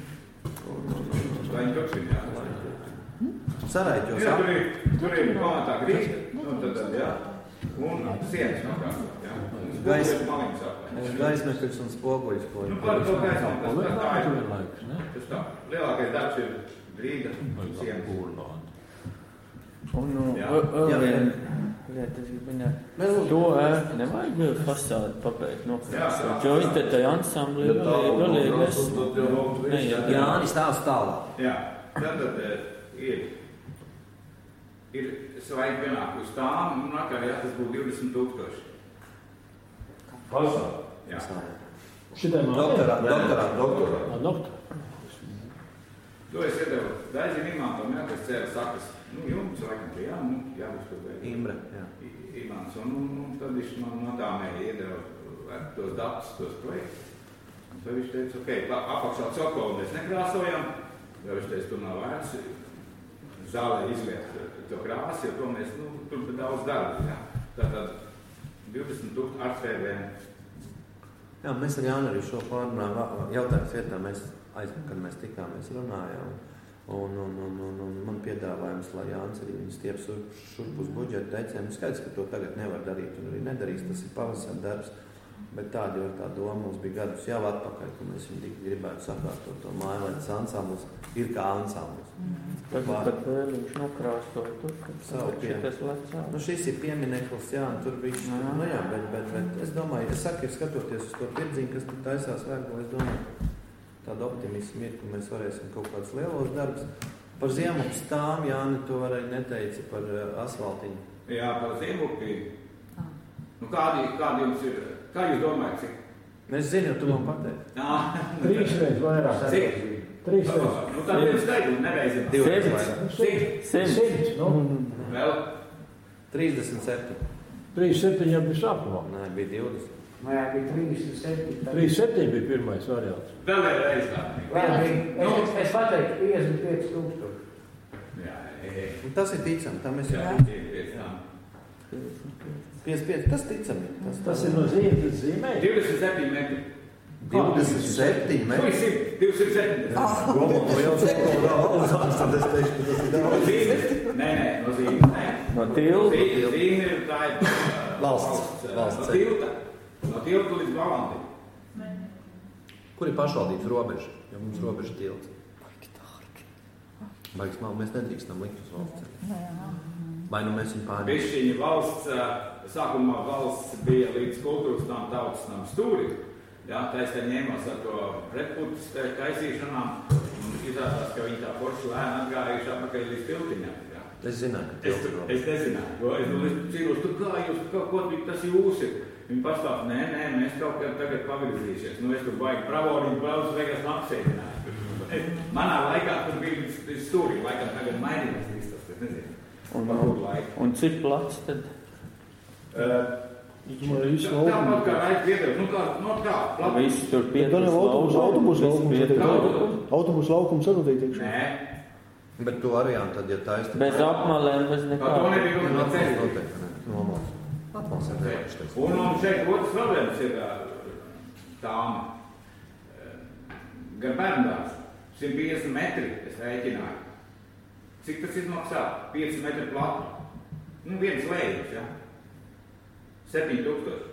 Lai viņi turpina, jā. Saraiķos. Jā, tur ir, tur ir pamatā grīga, nu tad, jā. Un sienas nokārtot, jā. Un gaismekļus un spoguļus. Nu, par to gaismekļus, tas tā ir. Tas tā. Lielākais darbs ir grīga un sienas. Un, nu, Jā. vēl viena lieta, es gribu minēt. To ēku nevajag fasādi pabeigt nokrāsot, jo viņi te tai ansambli ir galīgi es... Jāni stāv tālāk. Jā, tad ir, ir svaigi pienāk uz tām, un nakar, jā, tas būtu divdesmit tūkstoši. Fasādi? Jā. Šitai man... Doktorā, doktorā, doktorā. Doktorā. To es iedevu Daizim Imantam, jā, kas cēla sakas. Nu, jums laikam, ka jā, nu, jābūt to veidu. Imre, jā. Imants, un, un, un tad viņš man no tā mēja iedeva tos datus, tos projektus. Un tad viņš teica, ok, apakšā cokolu mēs nekrāsojam, jo viņš teica, tur nav vērts zālē izliet to krāsi, jo to mēs, nu, tur ir daudz darbu, jā. Tātad divdesmit tūkstoši artfēdēm. Jā, mēs ar Jāni arī šo pārunājām. Jautājums vietā mēs aizmēr, kad mēs tikāmies runājām. Un, un, un, un, un man piedāvājums, lai Jānis arī viņus tiep šurp uz budžetu teicēm. Skaidrs, ka to tagad nevar darīt un arī nedarīs, tas ir pavasara darbs. Bet tāda jau ir tā doma, mums bija gadus jau atpakaļ, ka mēs viņu gribētu sakārtot to māju, lai tas ansamblis ir kā ansamblis. Tagad pat vēliņš nokrāsto tur, savu pie. Nu, šis ir piemineklis, jā, un tur viņš, nu jā, bet, bet, bet es domāju, es saku, ir skatoties uz to tirdziņu, kas tur taisās Vērgalī, es domāju, tāda optimisma ir, ka mēs varēsim kaut kādus lielos darbus. Par Ziemupi stām, Jāni, to arī neteici par uh, asfaltiņu. Jā, par Ziemupi. Nu, kādi, kādi jums ir, kā jūs domājat, cik? Es zinu, tu man pateici. Jā. Trīs reiz vairāk. Cik? Trīs reiz. Nu, tad viens skaidrs, nereizim. Divreiz vairāk. Cik? Simts, nu. Vēl? trīsdesmit septiņi. Trīs septiņi jau bija sākumā. Nē, bija divdesmit. Nē, bija trīsdesmit septiņi. Trīs septiņi bija pirmais variants. Vēl ir reiz tā. Nu, es, es pateiktu piecdesmit pieci tūkstoši. Jā, jā. Un tas ir ticam, tam es jau piecdesmit pieci, tas ticam ir. Tas, Tas ir no zīmes zīmē. divdesmit septiņi metri. divdesmit septiņi Nu, metri. ir divdesmit septiņi. To jau uzsāks, tad es teikšu, ka tas ir daudz. Zīme? Nē, nē, no zīme. Nē. No tilta. Zīme, zīme ir tā ir Valsts, valsts no tilta. No tilta līdz Balantī. Kur ir pašvaldības robeža? Jo mums robeža tilts. Baigs mal, mēs nedrīkstam likt uz valsts ceļu. Vai nu mēs viņu pārņemam? Bišķiņa valsts, sākumā valsts bija līdz kultūras tam tautas tam stūri. Jā, tā es te ņēmos ar to pretputas kaisīšanām. Un izrādās, ka viņi tā forši lēni atgājuši apakaļ līdz tiltiņām. Es zināju, ka Es, tilts ir es nezināju, jo es domāju, cīnos, tur kā jūs, kā, ko tas jūs ir. Viņi pastāv, nē, nē, mēs kaut kā tagad pavirzīsies. Nu, es tur baigi pravorīgi braucu, vajag apsēdināju. Manā laikā tur bija stūrī, laikam tagad mainījās viss tas, es nezinu. Un, un cik plats tad? Uh, Tā tāpat kā raid piedevs, nu kā, no kā, plats. Visi tur piedevs laukums. Autobus laukums. Autobus laukums arī tiek tikšā. Nē. Bet to arī jā, tad, ja taisni. Bez apmalēm, bez nekā. To nebija runa par ceļu. Noteikti, ne. Nomals. Atmals ir nevašties. Un, un šeit otrs problēmas ir tām. Gar bērndās, simt piecdesmit metri, es rēķināju. Cik tas izmaksā? pieci metri platu. Nu, viens lējums, jā. septiņi tūkstoši.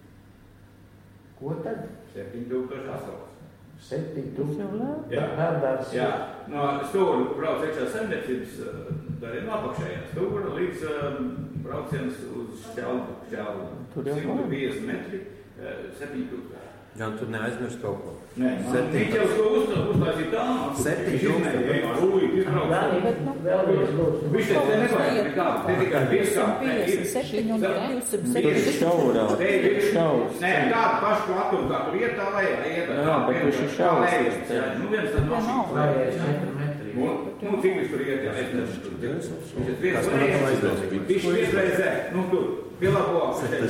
Ko tad? septiņi tūkstoši asfalts. septiņi tūkstoši. Jā. Bērndārs. Jā. No stūra brauc iekšā saimniecības, tā ir no apakšējā stūra, līdz uh, brauciens uz šķeldu, šķeldu. simt piecdesmit metri, septiņi tūkstoši. Jā, tur neaizmirst kaut ko. Nē, man Miķels to uztaisīja tā. septiņi tūkstoši. Jā, rūlīt izbrauc. Vēlreiz lūdzu. Viņš teica, te nevajag nekādu, te tikai pieskāp. Tur ir šaurā. Te ir šaurs. Nē, tādu pašu platumu, kā tur iet tā lejā, iet. Jā, bet viņš ir šaurs. Nu, viens tad mašīnas Vēlreiz lejā. četri metri. Nu, cik viņš tur iet, jā, es nešu tur. Viņš ir viens lejā. Viņš ir viesreizē, nu, tur. Pilabo,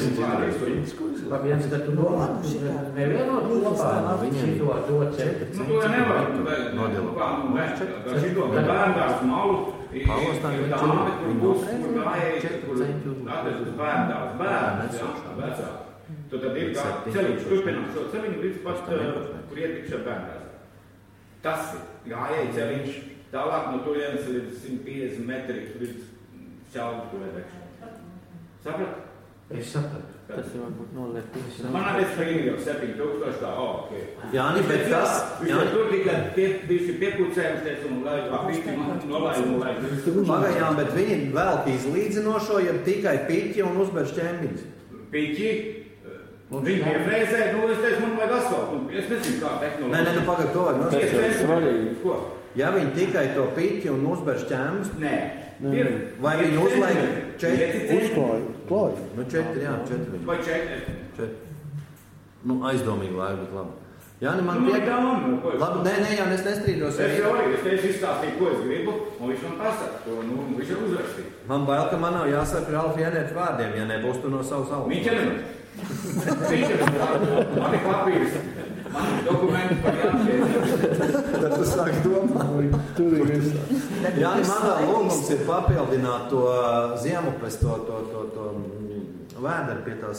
Labi, Jens, tad tu domā, tu nevienot kopā šito to četri. Nu, to nevar. Nu, kā, nu, ne, tā šito, bet bērndārs malu, ir dāme, kur būs, kur gājēji, kur atvež uz bērndārs, bērns, jā, vecāk. Tu tad ir kā celiņš, turpinām šo celiņu līdz pat, kur ietikšā bērndārs. Tas ir gājēji celiņš, tālāk no turienes līdz simt piecdesmit metri, līdz šķeldu turēdekšā. Saprat? Es sapratu. Tas jau varbūt noliekties. Man arī spēļīgi jau septiņi tūkstoši tā, o, ok. Jāni, bet tas... Viņš jau tur tikai pie, bijuši piekucējums, teica, un lai kā piķi nolaidu, nolaidu. Pagājām, bet viņi velk izlīdzinošo, ja tikai piķi un uzber šķembiņas. Piķi, viņi piefrēzē, nu, es teicu, man vajag asfaltu. Es nezinu, kā tehnoloģija. Nē, nē, nu pagāj to vajag Tas ir noskatīt. svarīgi. Ko? Ja viņi tikai to piķi un uzber šķēmus, Nē. vai viņi uzliek četri? Uzklāju, klāju. Nu četri, jā, četri. Vai četri? Četri. Nu, aizdomīgi vajag, bet labi. Jāni, man Nu, piek... tā man, nu, ko es... Labi, nē, nē, jā, es nestrīdos. Es jau arī, es teicu izstāstīju, ko es gribu, un viņš man pasaka to, nu, viņš jau uzrakstīja. Man bail, ka man nav jāsaka Ralf Janēt vārdiem, ja nebūs tu no savas algas. Miķelim. Miķelim. Man ir papīrs. Man ir dokumenti par jāpieņem. Tad tu sāki domāt. Tur ir viss. Jāni, man vēl lūgums ir papildināt to ziemupes, to, to, to, to vēderu pie tās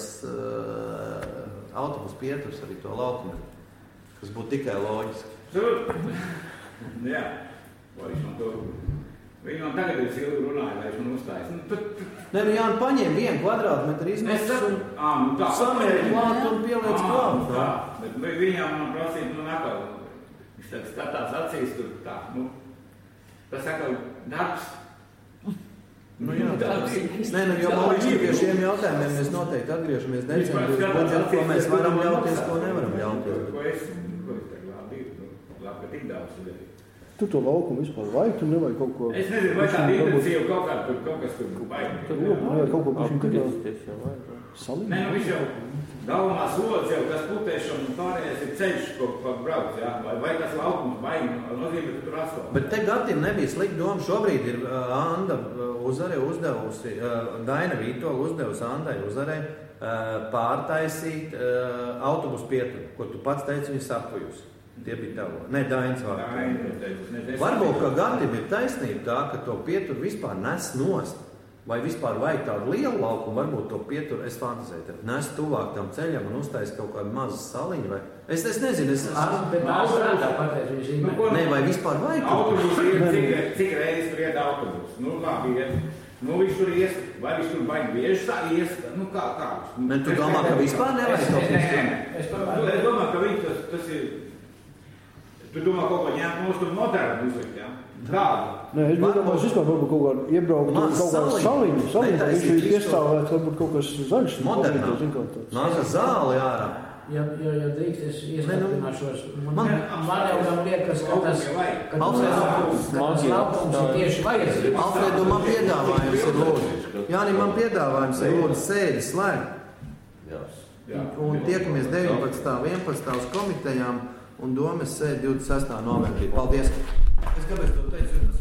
uh, autobusu pieturas, arī to laukumu, kas būtu tikai loģiski. Tur. Jā. Vai viņš man to... Viņi man tagad ir ilgi runāja, lai viņš man uzstājas. Nu, tad... Nē, nu Jāni, paņem vienu kvadrātmetru izmaksas un Ā, nu tā. samēri klāt un pieliec klāt. Tā. Bet viņām man prasīja, nu, nakal. Viņš tad skatās acīs tur tā, nu. Tas saka, darbs. Nu jā, darbs. Nē, nu, jo man liekas, ka pie šiem jautājumiem mēs noteikti atgriežamies decembrī, budžetu, ko mēs varam ļauties, ko nevaram ļauties. Ko es, ko es tagad labi, nu, labi, ka tik daudz ir. Tu to laukumu vispār vajag, tu nevajag kaut ko... Es nezinu, vai tāda intensīva kaut kā tur, kaut kas tur vajag. Tur nevajag kaut ko pašiem tā kā Apgristies jau vajag. salīt. Nē, nu viņš jau galvenā solis jau, kas putēšana un pārējais ir ceļš, ko pat brauc, jā. Vai, vai tas laukums vajag, nozīmē, ka tur asfalt. Bet te Gatim nebija slikta doma. Šobrīd ir uh, Anda Uzare uzdevusi, uh, Daina Vītola uzdevusi Andai Uzarei uh, pārtaisīt uh, autobusu pieturu, ko tu pats teici, viņa sapujusi. Tie bija tavo. Nē, Dainas vārds. Varbūt, ka Gatim ir taisnība tā, ka to pieturu vispār nes nost. Vai vispār vajag tādu lielu laukumu, varbūt to pieturu, es fantazēju, nes tuvāk tam ceļam un uztais kaut kādu mazu saliņu, vai... Es, es nezinu, es... Bet nav strādā patreiz, viņš zīmē. Nē, vai vispār vajag? Autobus ir, cik, cik reizes tur iet autobus. Nu, labi, iet. Nu, viņš tur ies, vai viņš tur vajag bieži tā ies, nu, kā, kā. Bet tu domā, ka vispār nevajag to pieturu? Es domāju, ka viņš tas, tas ir... Tu domā, kaut ko ņemt mums tur modernu uzlikt, jā? Kādu? Nē, es domāju, vispār varbūt kaut kādu iebraukt, kaut kādu saliņu, saliņu, ka viņš ir piestāvēt, varbūt kaut kas zaļš. Modernā. Nāca zāli ārā. Ja, ja, ja drīkst, es ieskatināšos. Man, Man- man jau tam liekas, ka tas, ka tas Alfred, tas laukums ir tieši vajadzīgs. Alfredu, man piedāvājums ir lūdzu. Jāni, man piedāvājums ir lūdzu sēdi slēgt. Jā. Jā. Un tiekamies deviņpadsmitā, vienpadsmitā uz komitejām un domas sēd divdesmit sestā novembrī. Paldies! Es kāpēc to teicu, jo tas